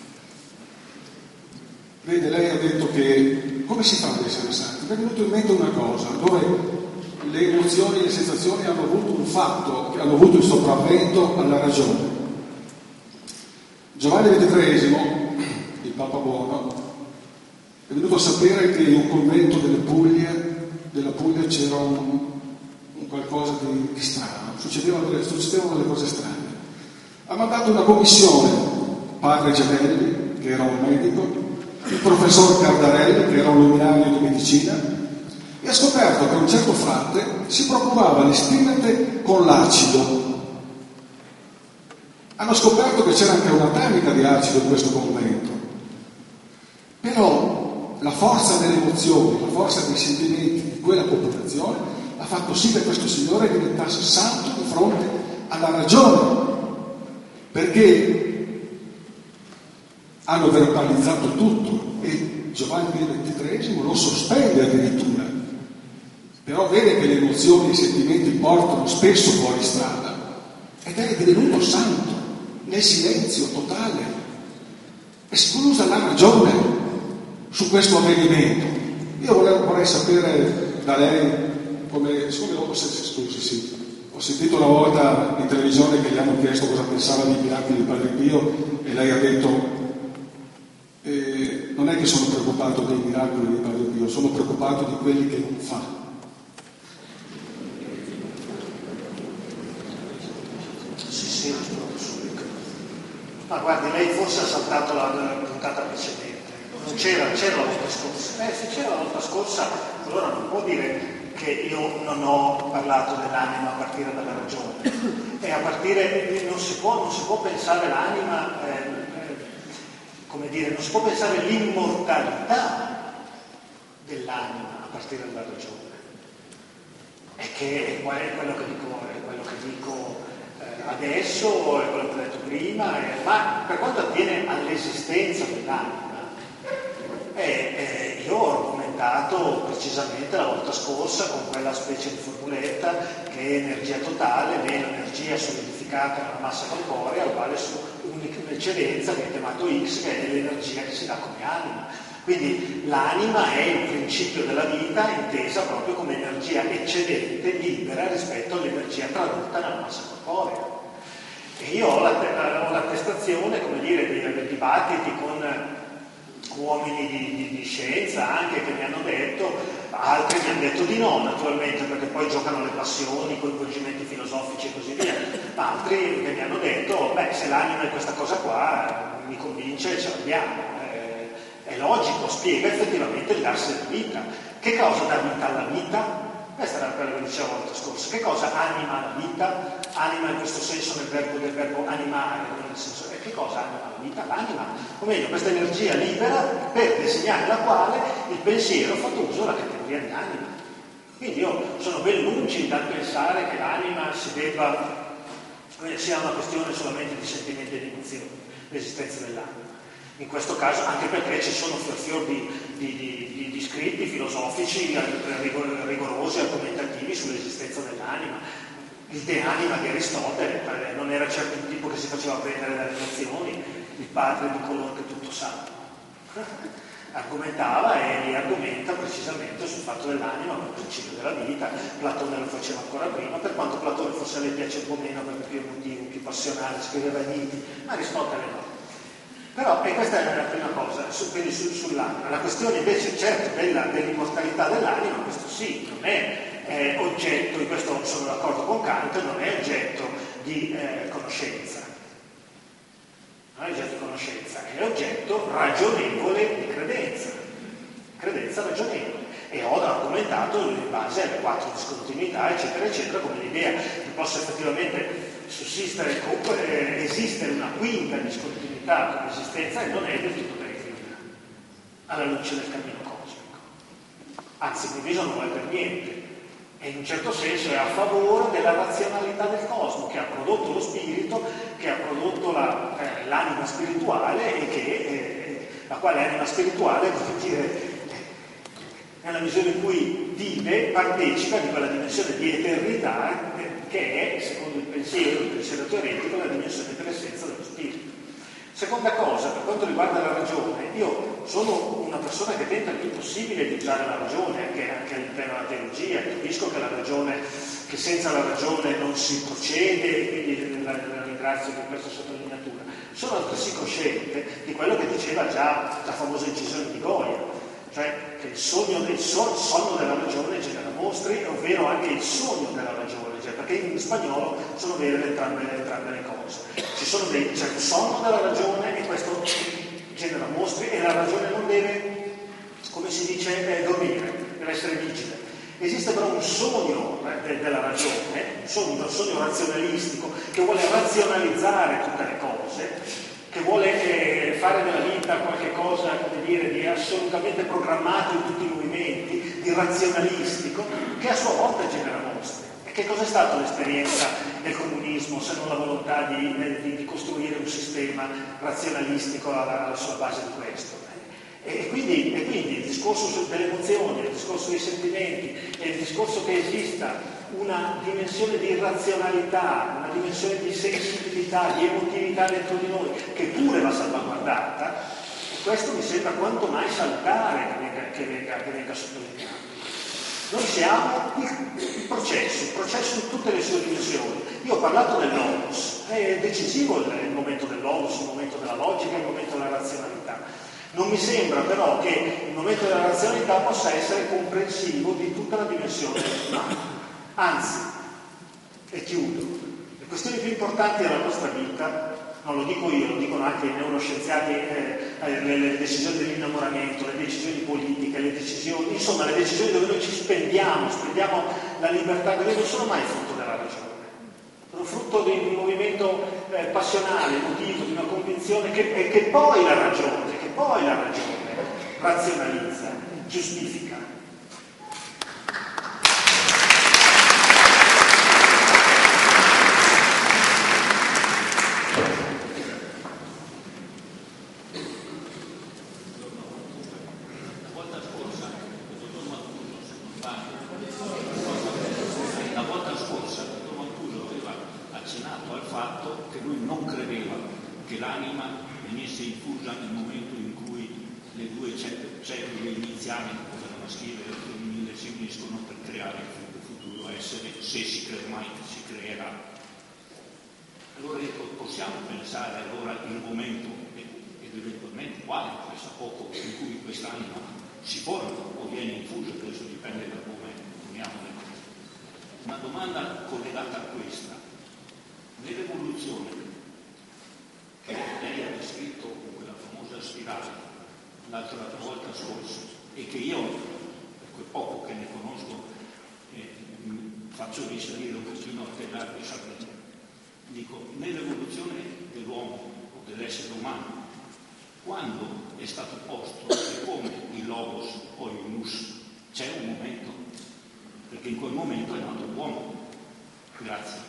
Vede, lei ha detto che come si fa ad essere santi? Mi è venuto in mente una cosa, dove le emozioni e le sensazioni hanno avuto un fatto, che hanno avuto il sopravvento alla ragione. Giovanni XXIII, il Papa Buono, venuto a sapere che in un convento della Puglia c'era un qualcosa di strano, succedevano delle cose strane. Ha mandato una commissione, padre Gemelli, che era un medico, il professor Cardarelli, che era un luminario di medicina, e ha scoperto che un certo frate si procurava le stimate con l'acido. Hanno scoperto che c'era anche una tamica di acido in questo convento. Però la forza delle emozioni, la forza dei sentimenti di quella popolazione ha fatto sì che questo signore diventasse santo di fronte alla ragione, perché hanno verbalizzato tutto e Giovanni XXIII lo sospende addirittura, però vede che le emozioni e i sentimenti portano spesso fuori strada ed è divenuto santo nel silenzio totale, esclusa la ragione su questo avvenimento. Io vorrei sapere da lei ho sentito una volta in televisione che gli hanno chiesto cosa pensava dei miracoli di Padre Pio e lei ha detto non è che sono preoccupato dei miracoli di Padre Pio, sono preoccupato di quelli che non fa. Sì, rispondo subito. Ma guardi, lei forse ha saltato la puntata precedente. Non c'era la volta scorsa. Se c'era la volta scorsa, allora non può dire che io non ho parlato dell'anima a partire dalla ragione. E a partire, non si può pensare l'anima, non si può pensare l'immortalità dell'anima a partire dalla ragione. E che è quello che dico adesso, è quello che ho detto prima, ma per quanto attiene all'esistenza dell'anima, io ho argomentato precisamente la volta scorsa con quella specie di formuletta che è energia totale meno energia solidificata nella massa corporea uguale su un'eccedenza che è chiamato X, che è l'energia che si dà come anima. Quindi l'anima è il principio della vita intesa proprio come energia eccedente, libera rispetto all'energia tradotta nella massa corporea. E io ho l'attestazione, dei dibattiti con uomini di scienza anche che mi hanno detto, altri mi hanno detto di no naturalmente, perché poi giocano le passioni, coinvolgimenti filosofici e così via, ma altri che mi hanno detto se l'anima è questa cosa qua mi convince e ce l'abbiamo, è logico, spiega effettivamente il darsi della vita. Che cosa dà vita alla vita? Questa era quello che dicevo la volta scorsa. Che cosa anima la vita? Anima in questo senso del verbo animare, nel senso, che cosa anima la vita? L'anima, o meglio, questa energia libera per disegnare la quale il pensiero ha fatto uso della categoria di anima. Quindi io sono ben lungi dal pensare che l'anima sia una questione solamente di sentimenti e di emozioni, l'esistenza dell'anima. In questo caso, anche perché ci sono fior di scritti filosofici rigorosi, argomentativi sull'esistenza dell'anima. Il De Anima di Aristotele non era certo il tipo che si faceva prendere dalle emozioni, il padre di coloro che tutto sa. Argomentava e riargomenta precisamente sul fatto dell'anima come principio della vita. Platone lo faceva ancora prima, per quanto Platone forse a lei piace un po' meno perché più emotivo, più passionale, scriveva Niti, ma Aristotele no. Però questa è la prima cosa, quindi sull'anima. La questione invece certo dell'immortalità dell'anima, questo sì, non è oggetto, in questo sono d'accordo con Kant, non è oggetto di conoscenza. Non è oggetto di conoscenza, è oggetto ragionevole di credenza ragionevole. E ho argomentato in base alle 4 discontinuità, eccetera, eccetera, come l'idea che possa effettivamente esistere una quinta discontinuità come esistenza e non è del tutto peregrina alla luce del cammino cosmico. Anzi, il diviso non è per niente. E in un certo senso è a favore della razionalità del cosmo, che ha prodotto lo spirito, che ha prodotto l'anima spirituale e che la quale anima spirituale, vuol dire, nella misura in cui vive, partecipa di quella dimensione di eternità che è, secondo il pensiero teoretico, la dimensione dell'essenza dello spirito. Seconda cosa, per quanto riguarda la ragione, io sono una persona che tenta il più possibile di usare la ragione, anche all'interno della teologia, capisco che senza la ragione non si procede, quindi la ringrazio per questa sottolineatura. Sono altresì cosciente di quello che diceva già la famosa incisione di Goya, cioè che il sonno della ragione genera mostri, ovvero anche il sogno della ragione, cioè, perché in spagnolo sono vere entrambe le cose. C'è il sonno della ragione e questo genera mostri, e la ragione non deve, come si dice, dormire, deve essere vigile. Esiste però un sogno della ragione, un sogno razionalistico, che vuole razionalizzare tutte le cose, che vuole fare della vita qualche cosa, come dire, di assolutamente programmato in tutti i movimenti, di razionalistico, che a sua volta genera mostri. E che cos'è stata l'esperienza del comunismo se non la volontà di costruire un sistema razionalistico alla sua base di questo? E quindi il discorso delle emozioni, il discorso dei sentimenti e il discorso che esista una dimensione di razionalità, una dimensione di sensibilità, di emotività dentro di noi, che pure va salvaguardata, questo mi sembra quanto mai salutare che venga sottolineato. Noi siamo il processo in tutte le sue dimensioni. Io ho parlato del logos, è decisivo il momento del logos, il momento della logica, il momento della razionalità. Non mi sembra però che il momento della razionalità possa essere comprensivo di tutta la dimensione umana. Anzi, e chiudo, le questioni più importanti della nostra vita, non lo dico io, lo dicono anche i neuroscienziati, le decisioni dell'innamoramento, le decisioni politiche, le decisioni dove noi ci spendiamo la libertà, che non sono mai frutto della ragione. Sono frutto di un movimento passionale, emotivo, di una convinzione che poi la ragione razionalizza, giustifica. Che l'anima venisse infusa nel momento in cui le due cellule iniziali, cosa maschile e femminile, si uniscono per creare il futuro essere, se si creerà. Allora possiamo pensare allora il momento, ed eventualmente quale, pensa poco, in cui quest'anima si forma o viene infusa, adesso dipende da come poniamo le cose. Una domanda collegata a questa: nell'evoluzione che lei ha descritto con quella famosa spirale l'altra volta scorsa, e che io, per quel poco che ne conosco, faccio risalire un pochino a te largo e sapere. Dico, nell'evoluzione dell'uomo o dell'essere umano, quando è stato posto e come il logos o il nous, c'è un momento, perché in quel momento è nato l'uomo. Grazie.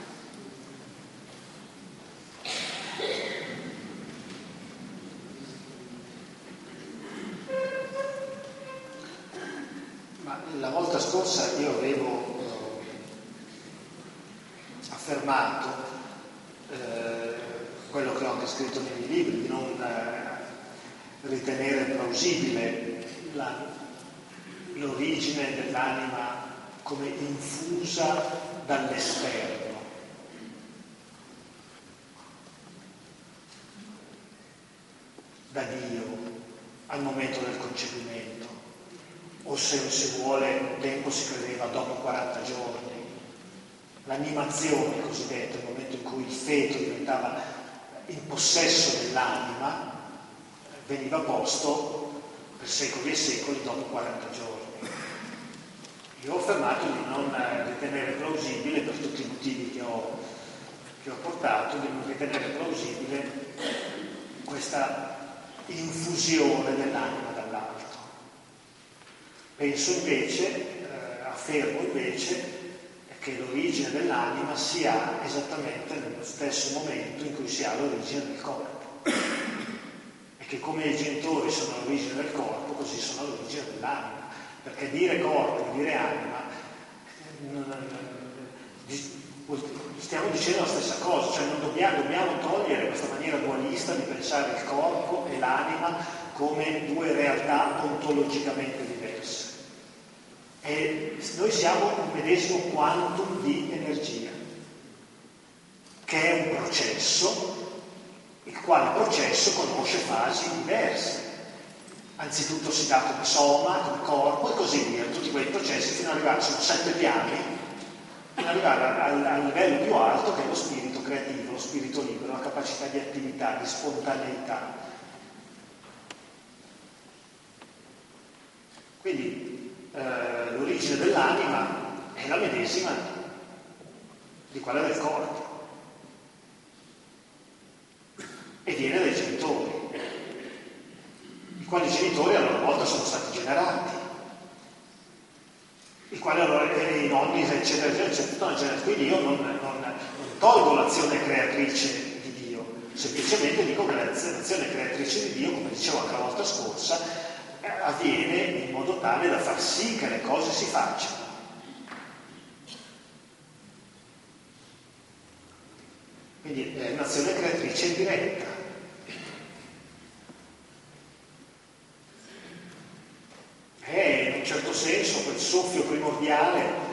La volta scorsa io avevo affermato quello che ho anche scritto nei miei libri, di non ritenere plausibile l'origine dell'anima come infusa dall'esterno. Da Dio al momento del concepimento, o se si vuole, un tempo si credeva dopo 40 giorni. L'animazione cosiddetta, il momento in cui il feto diventava in possesso dell'anima, veniva posto per secoli e secoli dopo 40 giorni. Io ho affermato di non ritenere plausibile, per tutti i motivi che ho portato, di non ritenere plausibile questa infusione dell'anima dall'alto. Penso invece, affermo invece, che l'origine dell'anima si ha esattamente nello stesso momento in cui si ha l'origine del corpo. E che come i genitori sono l'origine del corpo, così sono l'origine dell'anima. Perché dire corpo e dire anima, stiamo dicendo la stessa cosa, cioè non dobbiamo togliere questa maniera dualista di pensare il corpo e l'anima come due realtà ontologicamente diverse. E noi siamo un medesimo quantum di energia, che è un processo, il quale processo conosce fasi diverse. anzitutto si dà come soma, come corpo e così via, tutti quei processi fino ad arrivare, sono 7 piani, fino ad arrivare al livello più alto che è lo spirito creativo, lo spirito libero, la capacità di attività, di spontaneità. Quindi l'origine dell'anima è la medesima di quella del corpo e viene dai genitori, i quali genitori a loro volta sono stati generati, i quali allora i nonni eccetera eccetera. Quindi io non tolgo l'azione creatrice di Dio, semplicemente dico che l'azione creatrice di Dio, come dicevo anche la volta scorsa, avviene in modo tale da far sì che le cose si facciano. Quindi è un'azione creatrice indiretta. È in un certo senso quel soffio primordiale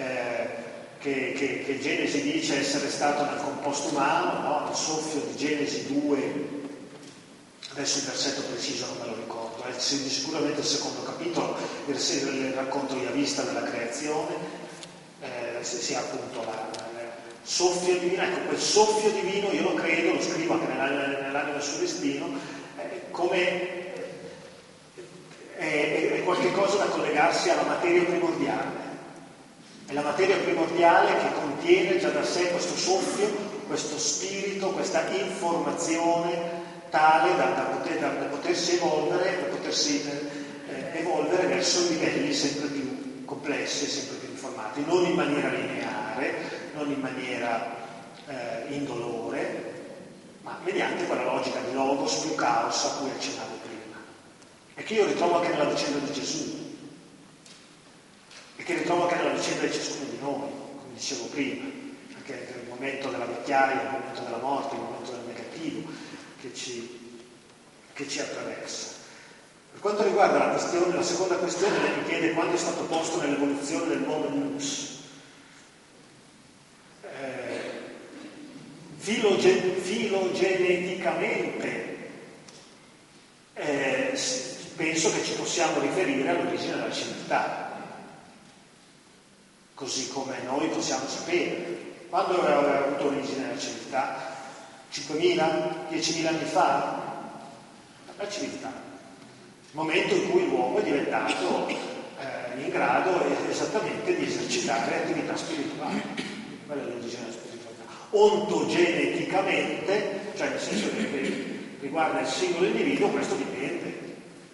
che Genesi dice essere stato nel composto umano, no? Il soffio di Genesi 2, adesso il versetto preciso non me lo ricordo, è sicuramente il secondo capitolo, il racconto Yavista della creazione, sia appunto soffio divino. Ecco, quel soffio divino io lo credo, lo scrivo anche nell'anima sul destino, come è qualche cosa da collegarsi alla materia primordiale. È la materia primordiale che contiene già da sé questo soffio, questo spirito, questa informazione tale da potersi evolvere verso livelli sempre più complessi e sempre più informati, non in maniera lineare, non in maniera indolore, ma mediante quella logica di logos più caos a cui accennavo prima, e che io ritrovo anche nella vicenda di Gesù, e che ritrovo anche nella vicenda di ciascuno di noi, come dicevo prima, anche nel momento della vecchiaia, nel momento della morte, nel momento del negativo che ci attraversa. Per quanto riguarda la seconda questione, lei mi chiede quando è stato posto nell'evoluzione del mondo nous. Filogeneticamente penso che ci possiamo riferire all'origine della civiltà, così come noi possiamo sapere. Quando aveva avuto origine la civiltà? 5.000? 10.000 anni fa? La civiltà. Il momento in cui l'uomo è diventato in grado esattamente di esercitare attività spirituali. Quella è l'origine della spiritualità. Ontogeneticamente, cioè nel senso che riguarda il singolo individuo, questo dipende.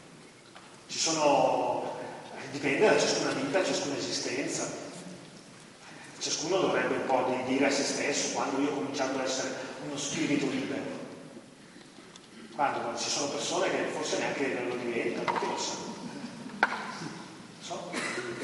Dipende da ciascuna vita, da ciascuna esistenza. Ciascuno dovrebbe un po' dire a se stesso quando io ho cominciato ad essere uno spirito libero. Quando ci sono persone che forse neanche lo diventano, chi lo sa? So.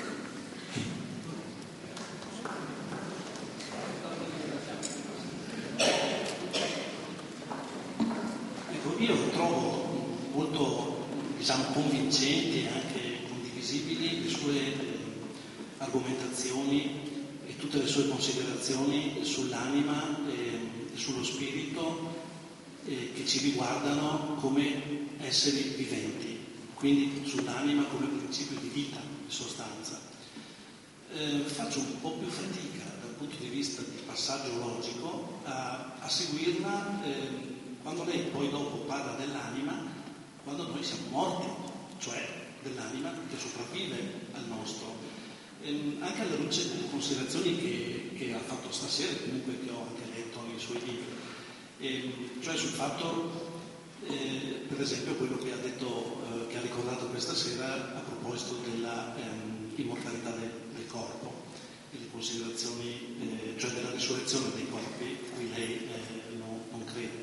Ecco, io trovo molto, convincenti e anche condivisibili le sue argomentazioni e tutte le sue considerazioni sull'anima e sullo spirito che ci riguardano come esseri viventi, quindi sull'anima come principio di vita, in sostanza. Faccio un po' più fatica dal punto di vista di passaggio logico a seguirla quando lei poi dopo parla dell'anima, quando noi siamo morti, cioè dell'anima che sopravvive al nostro. Anche alla luce delle considerazioni che ha fatto stasera, comunque che ho anche letto nei suoi libri, cioè sul fatto, per esempio, quello che ha detto, che ha ricordato questa sera a proposito della immortalità del corpo e le considerazioni, cioè della risurrezione dei corpi, a cui lei non crede.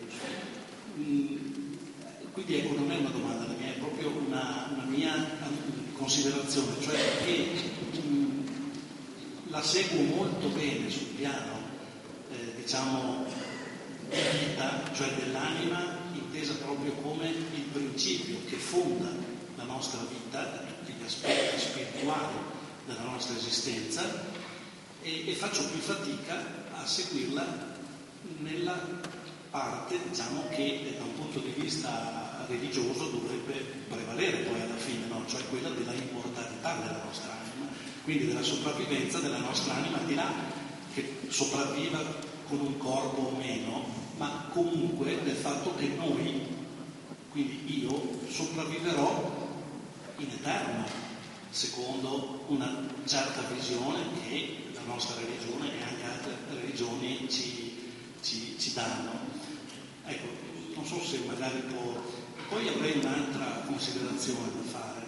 Quindi ecco, non è una domanda, è proprio una mia considerazione, cioè che la seguo molto bene sul piano, di vita, cioè dell'anima, intesa proprio come il principio che fonda la nostra vita, tutti gli aspetti spirituali della nostra esistenza, e faccio più fatica a seguirla nella parte, che da un punto di vista religioso dovrebbe prevalere poi alla fine, no? Cioè quella della immortalità della nostra anima, quindi della sopravvivenza della nostra anima, al di là che sopravviva con un corpo o meno, ma comunque del fatto che noi, quindi io, sopravviverò in eterno, secondo una certa visione che la nostra religione e anche altre religioni ci danno. Ecco, non so se magari poi avrei un'altra considerazione da fare.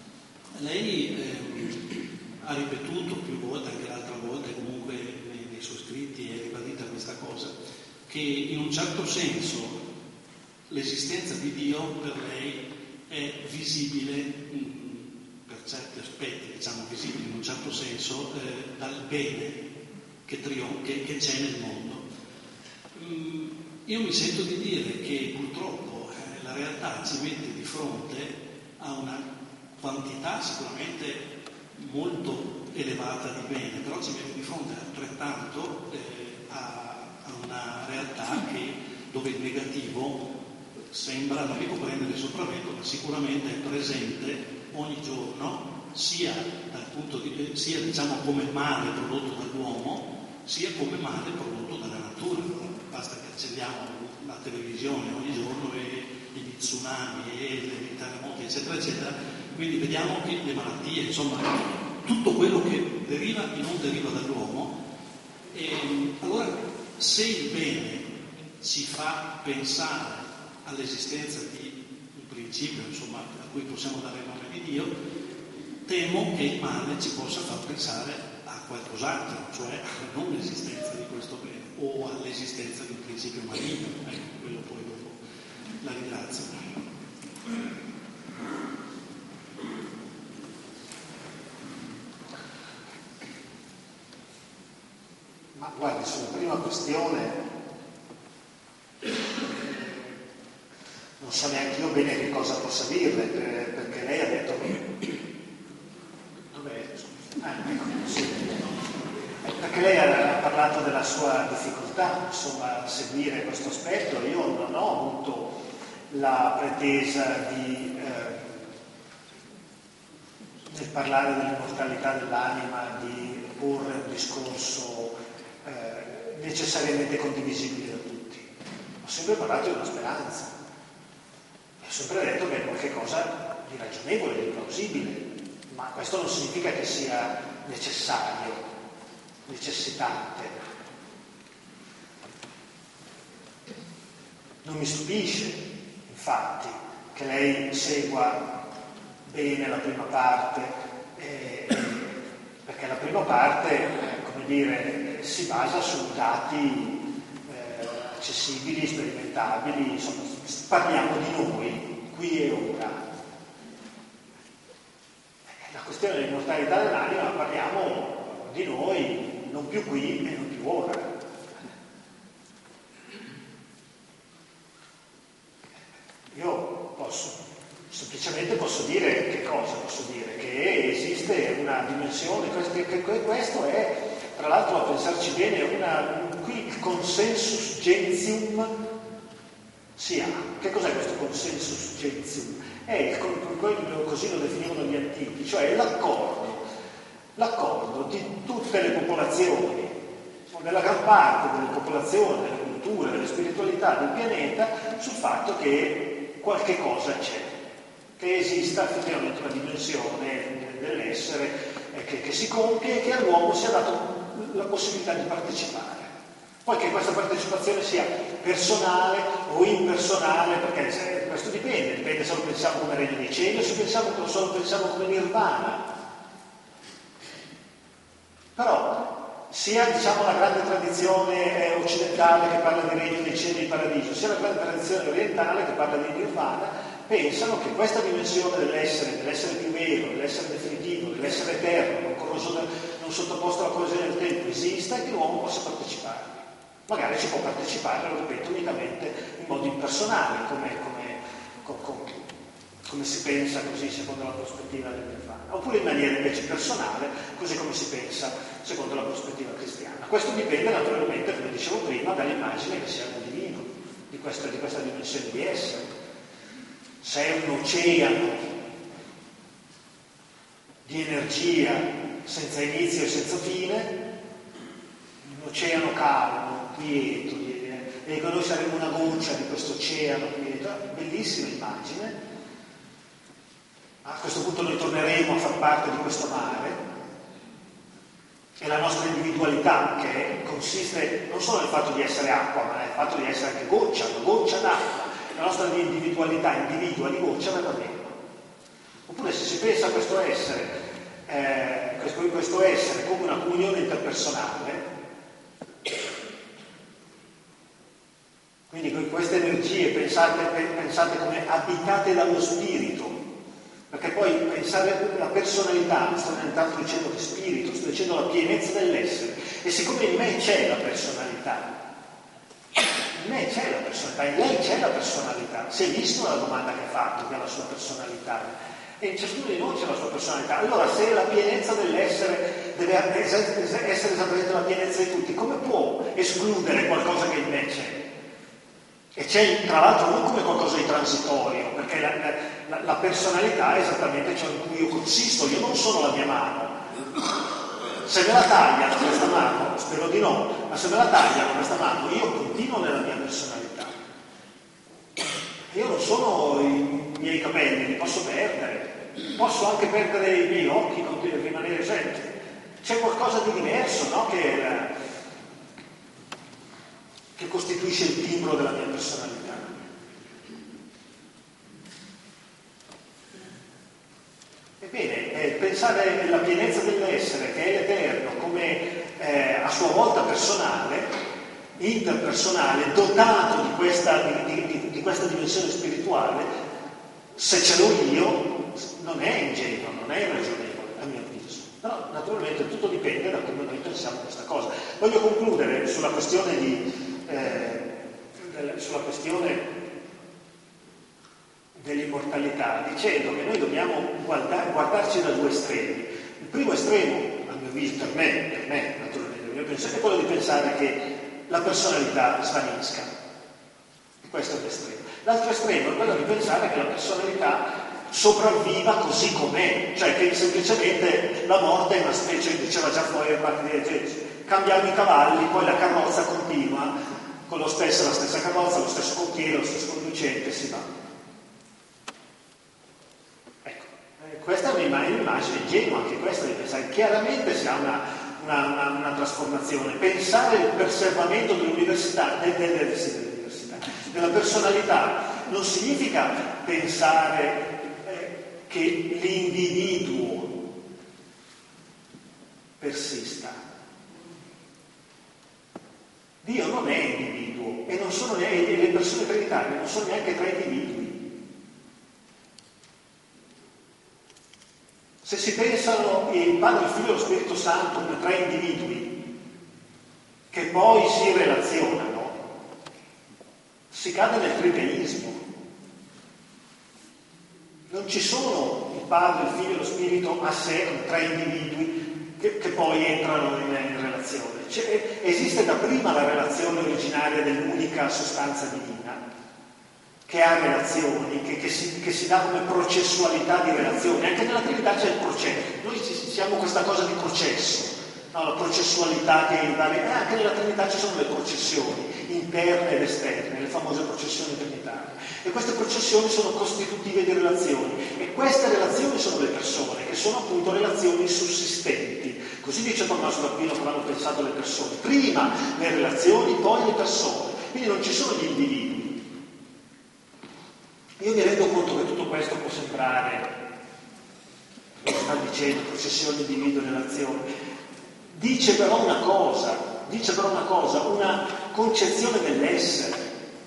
Lei ha ripetuto più volte, anche l'altra volta, comunque nei suoi scritti è ribadita questa cosa, che in un certo senso l'esistenza di Dio per lei è visibile, per certi aspetti, diciamo visibile in un certo senso, dal bene che c'è nel mondo. Io mi sento di dire che purtroppo la realtà ci mette di fronte a una quantità sicuramente molto elevata di bene, però ci mette di fronte altrettanto a una realtà dove il negativo sembra, non dico prendere sopravvento, ma sicuramente è presente ogni giorno, sia diciamo come male prodotto dall'uomo, sia come male prodotto dalla natura. Basta che accendiamo la televisione ogni giorno e gli tsunami e i terremoti, eccetera, eccetera, quindi vediamo che le malattie, insomma, tutto quello che deriva e non deriva dall'uomo. E allora, se il bene ci fa pensare all'esistenza di un principio, insomma, a cui possiamo dare il nome di Dio, temo che il male ci possa far pensare a qualcos'altro, cioè alla non esistenza di questo bene o all'esistenza di un principio maligno. Ecco, quello poi dopo. La ringrazio. Ma guardi, sulla prima questione non so neanche io bene che cosa possa dirle, perché lei ha detto perché lei ha parlato della sua difficoltà, insomma, a seguire questo aspetto. Io non ho avuto la pretesa di nel parlare dell'immortalità dell'anima, di porre un discorso necessariamente condivisibile da tutti. Ho sempre parlato di una speranza. Ho sempre detto che è qualcosa di ragionevole, di plausibile, ma questo non significa che sia necessario, necessitante. Non mi stupisce, infatti, che lei segua bene la prima parte, perché la prima parte, come dire, si basa su dati accessibili, sperimentabili, insomma, parliamo di noi, qui e ora. La questione dell'immortalità dell'anima, parliamo di noi, non più qui e non più ora. Io semplicemente posso dire che cosa? Posso dire che esiste una dimensione, questo è, tra l'altro a pensarci bene, qui il consensus gentium si ha. Che cos'è questo consensus gentium? È così lo definivano gli antichi, cioè l'accordo di tutte le popolazioni, della gran parte delle popolazioni, delle culture, delle spiritualità del pianeta, sul fatto che qualche cosa c'è, che esista effettivamente una dimensione dell'essere che si compie e che all'uomo sia data la possibilità di partecipare. Poi che questa partecipazione sia personale o impersonale, perché questo dipende se lo pensiamo come regno dei cieli o se lo pensiamo come nirvana. Però sia diciamo la grande tradizione occidentale che parla di regno dei cieli e di paradiso, sia la grande tradizione orientale che parla di nirvana, pensano che questa dimensione dell'essere più vero, dell'essere definitivo, dell'essere eterno, non sottoposto alla corrosione del tempo, esista e che l'uomo possa partecipare. Magari ci può partecipare, lo ripeto, unicamente in modo impersonale, come si pensa così secondo la prospettiva del nirvana, oppure in maniera invece personale, così come si pensa secondo la prospettiva cristiana. Questo dipende naturalmente, come dicevo prima, dall'immagine che si ha del divino, di questa dimensione di essere. sei un oceano di energia senza inizio e senza fine, un oceano calmo, quieto, e che noi saremo una goccia di questo oceano quieto, bellissima immagine. A questo punto noi torneremo a far parte di questo mare, e la nostra individualità, che consiste non solo nel fatto di essere acqua, ma nel fatto di essere anche goccia, una goccia d'acqua. La nostra individualità individua di goccia verrà meno. Oppure se si pensa a questo essere come una comunione interpersonale, quindi queste energie pensate come abitate dallo spirito, perché poi pensare la personalità, non sto tanto dicendo di spirito, sto dicendo la pienezza dell'essere, e siccome in me c'è la personalità, in me c'è la personalità, in lei c'è la personalità, si è visto la domanda che ha fatto, che ha la sua personalità, e in ciascuno di noi c'è la sua personalità. Allora, se la pienezza dell'essere deve essere esattamente la pienezza di tutti, come può escludere qualcosa che in me c'è? E c'è, tra l'altro, non come qualcosa di transitorio, perché la personalità è esattamente ciò in cui io consisto, io non sono la mia mano. Se me la tagliano questa mano, spero di no, ma se me la tagliano questa mano, io continuo nella mia personalità. Io non sono i miei capelli, li posso perdere, posso anche perdere i miei occhi, rimanere sempre. C'è qualcosa di diverso, no? che costituisce il timbro della mia personalità. Ebbene, pensare alla pienezza dell'essere, che è l'eterno, come a sua volta personale, interpersonale, dotato di questa dimensione spirituale, se ce l'ho io, non è ingenuo, non è irragionevole, a mio avviso. Però naturalmente tutto dipende da come noi pensiamo questa cosa. Voglio concludere sulla questione dell'immortalità, dicendo che noi dobbiamo guardarci da due estremi. Il primo estremo, a mio avviso, per me naturalmente, il mio pensiero è quello di pensare che la personalità svanisca. Questo è l'estremo. L'altro estremo è quello di pensare che la personalità sopravviva così com'è, cioè che semplicemente la morte è una specie, diceva già Feuerbach, cambiamo i cavalli, poi la carrozza continua con la stessa carrozza, lo stesso cocchiere, lo stesso conducente, si va. Ecco, questa è un'immagine ingenua, anche questa di pensare. Chiaramente si ha una trasformazione. Pensare il preservamento dell'università, della personalità, non significa pensare che l'individuo persista. Dio non è individuo e non sono neanche, le persone trinitarie non sono neanche tre individui. Se si pensano il Padre, il Figlio e lo Spirito Santo come tre individui che poi si relazionano, si cade nel triteismo. Non ci sono il Padre, il Figlio e lo Spirito a sé, tre individui che poi entrano in relazione. Esiste da prima la relazione originaria dell'unica sostanza divina, che ha relazioni, che si dà come processualità di relazioni. Anche nella Trinità c'è il processo. Noi siamo questa cosa di processo, no? La processualità che anche nella Trinità ci sono le processioni interne ed esterne, le famose processioni trinitarie. E queste processioni sono costitutive di relazioni, e queste relazioni sono le persone, che sono appunto relazioni sussistenti. Così dice Tommaso d'Aquino come hanno pensato le persone. Prima le relazioni, poi le persone. Quindi non ci sono gli individui. Io mi rendo conto che tutto questo può sembrare, come sta dicendo, processione, individuo, relazione. Dice però una cosa, una concezione dell'essere.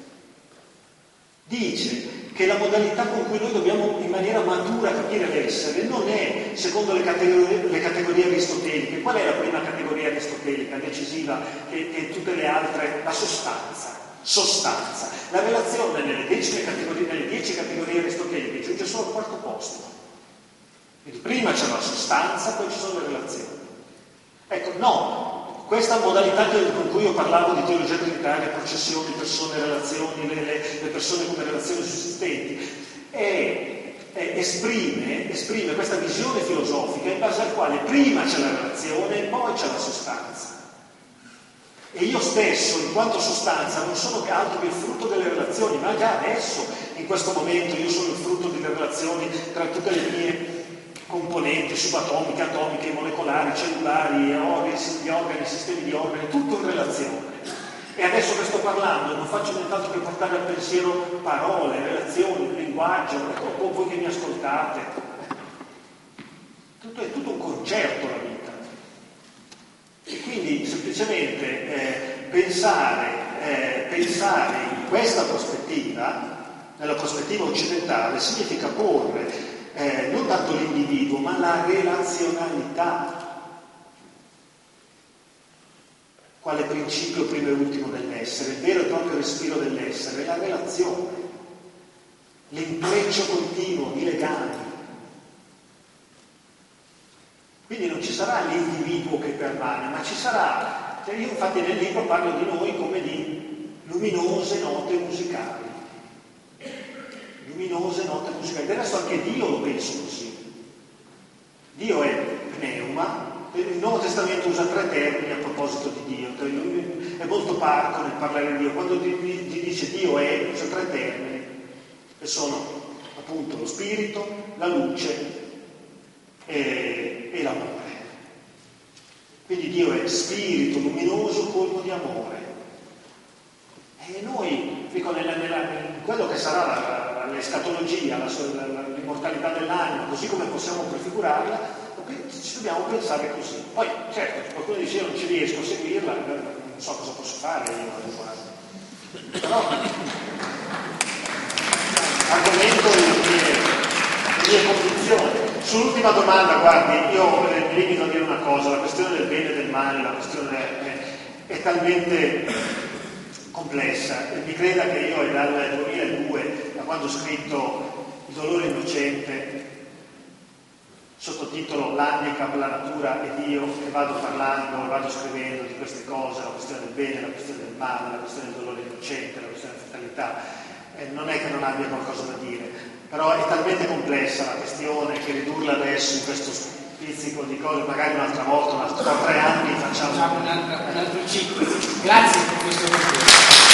Dice che la modalità con cui noi dobbiamo in maniera matura capire l'essere non è secondo le categorie aristoteliche. Qual è la prima categoria aristotelica decisiva che tutte le altre? La sostanza. La relazione nelle 10 categorie aristoteliche giunge solo al quarto posto. Quindi prima c'è la sostanza, poi ci sono le relazioni. Ecco, no, questa modalità con cui io parlavo di teologia trinitaria, processioni, persone, relazioni, le persone come relazioni sussistenti, esprime questa visione filosofica in base al quale prima c'è la relazione e poi c'è la sostanza. E io stesso, in quanto sostanza, non sono che altro che il frutto delle relazioni, ma già adesso, in questo momento, io sono il frutto delle relazioni tra tutte le mie componenti subatomiche, atomiche, molecolari, cellulari, gli organi, sistemi di organi, tutto in relazione. E adesso che sto parlando non faccio nient'altro che portare al pensiero parole, relazioni, linguaggio, o voi che mi ascoltate. È tutto un concerto la vita. E quindi semplicemente pensare in questa prospettiva, nella prospettiva occidentale, significa porre non tanto l'individuo, ma la relazionalità quale principio primo e ultimo dell'essere, il vero e proprio respiro dell'essere, la relazione, l'intreccio continuo di legami. Quindi non ci sarà l'individuo che permane, ma ci sarà, io infatti nel libro parlo di noi come di luminose note musicali. Luminose note musicali. Del resto anche Dio lo penso così. Dio è pneuma, il Nuovo Testamento usa 3 termini a proposito di Dio, è molto parco nel parlare di Dio. Quando dice Dio è, usa 3 termini, che sono appunto lo spirito, la luce e l'amore. Quindi Dio è spirito luminoso, colmo di amore. E noi, dico, in quello che sarà l'escatologia, l'immortalità dell'anima, così come possiamo prefigurarla, ci dobbiamo pensare così. Poi, certo, qualcuno dice io non ci riesco a seguirla, non so cosa posso fare io al riguardo. Però argomento le mie convinzioni. Sull'ultima domanda, guardi, io mi limito a dire una cosa, la questione del bene e del male, la questione è talmente complessa, e mi creda che io è dal 2002, da quando ho scritto Il dolore innocente, sottotitolo L'handicap, la natura e Dio, che vado parlando, vado scrivendo di queste cose, la questione del bene, la questione del male, la questione del dolore innocente, la questione della fatalità. Non è che non abbia qualcosa da dire, però è talmente complessa la questione che ridurla adesso in questo pizzico di cose, magari un'altra volta, tra 3 anni facciamo un altro ciclo. Grazie per questo contesto.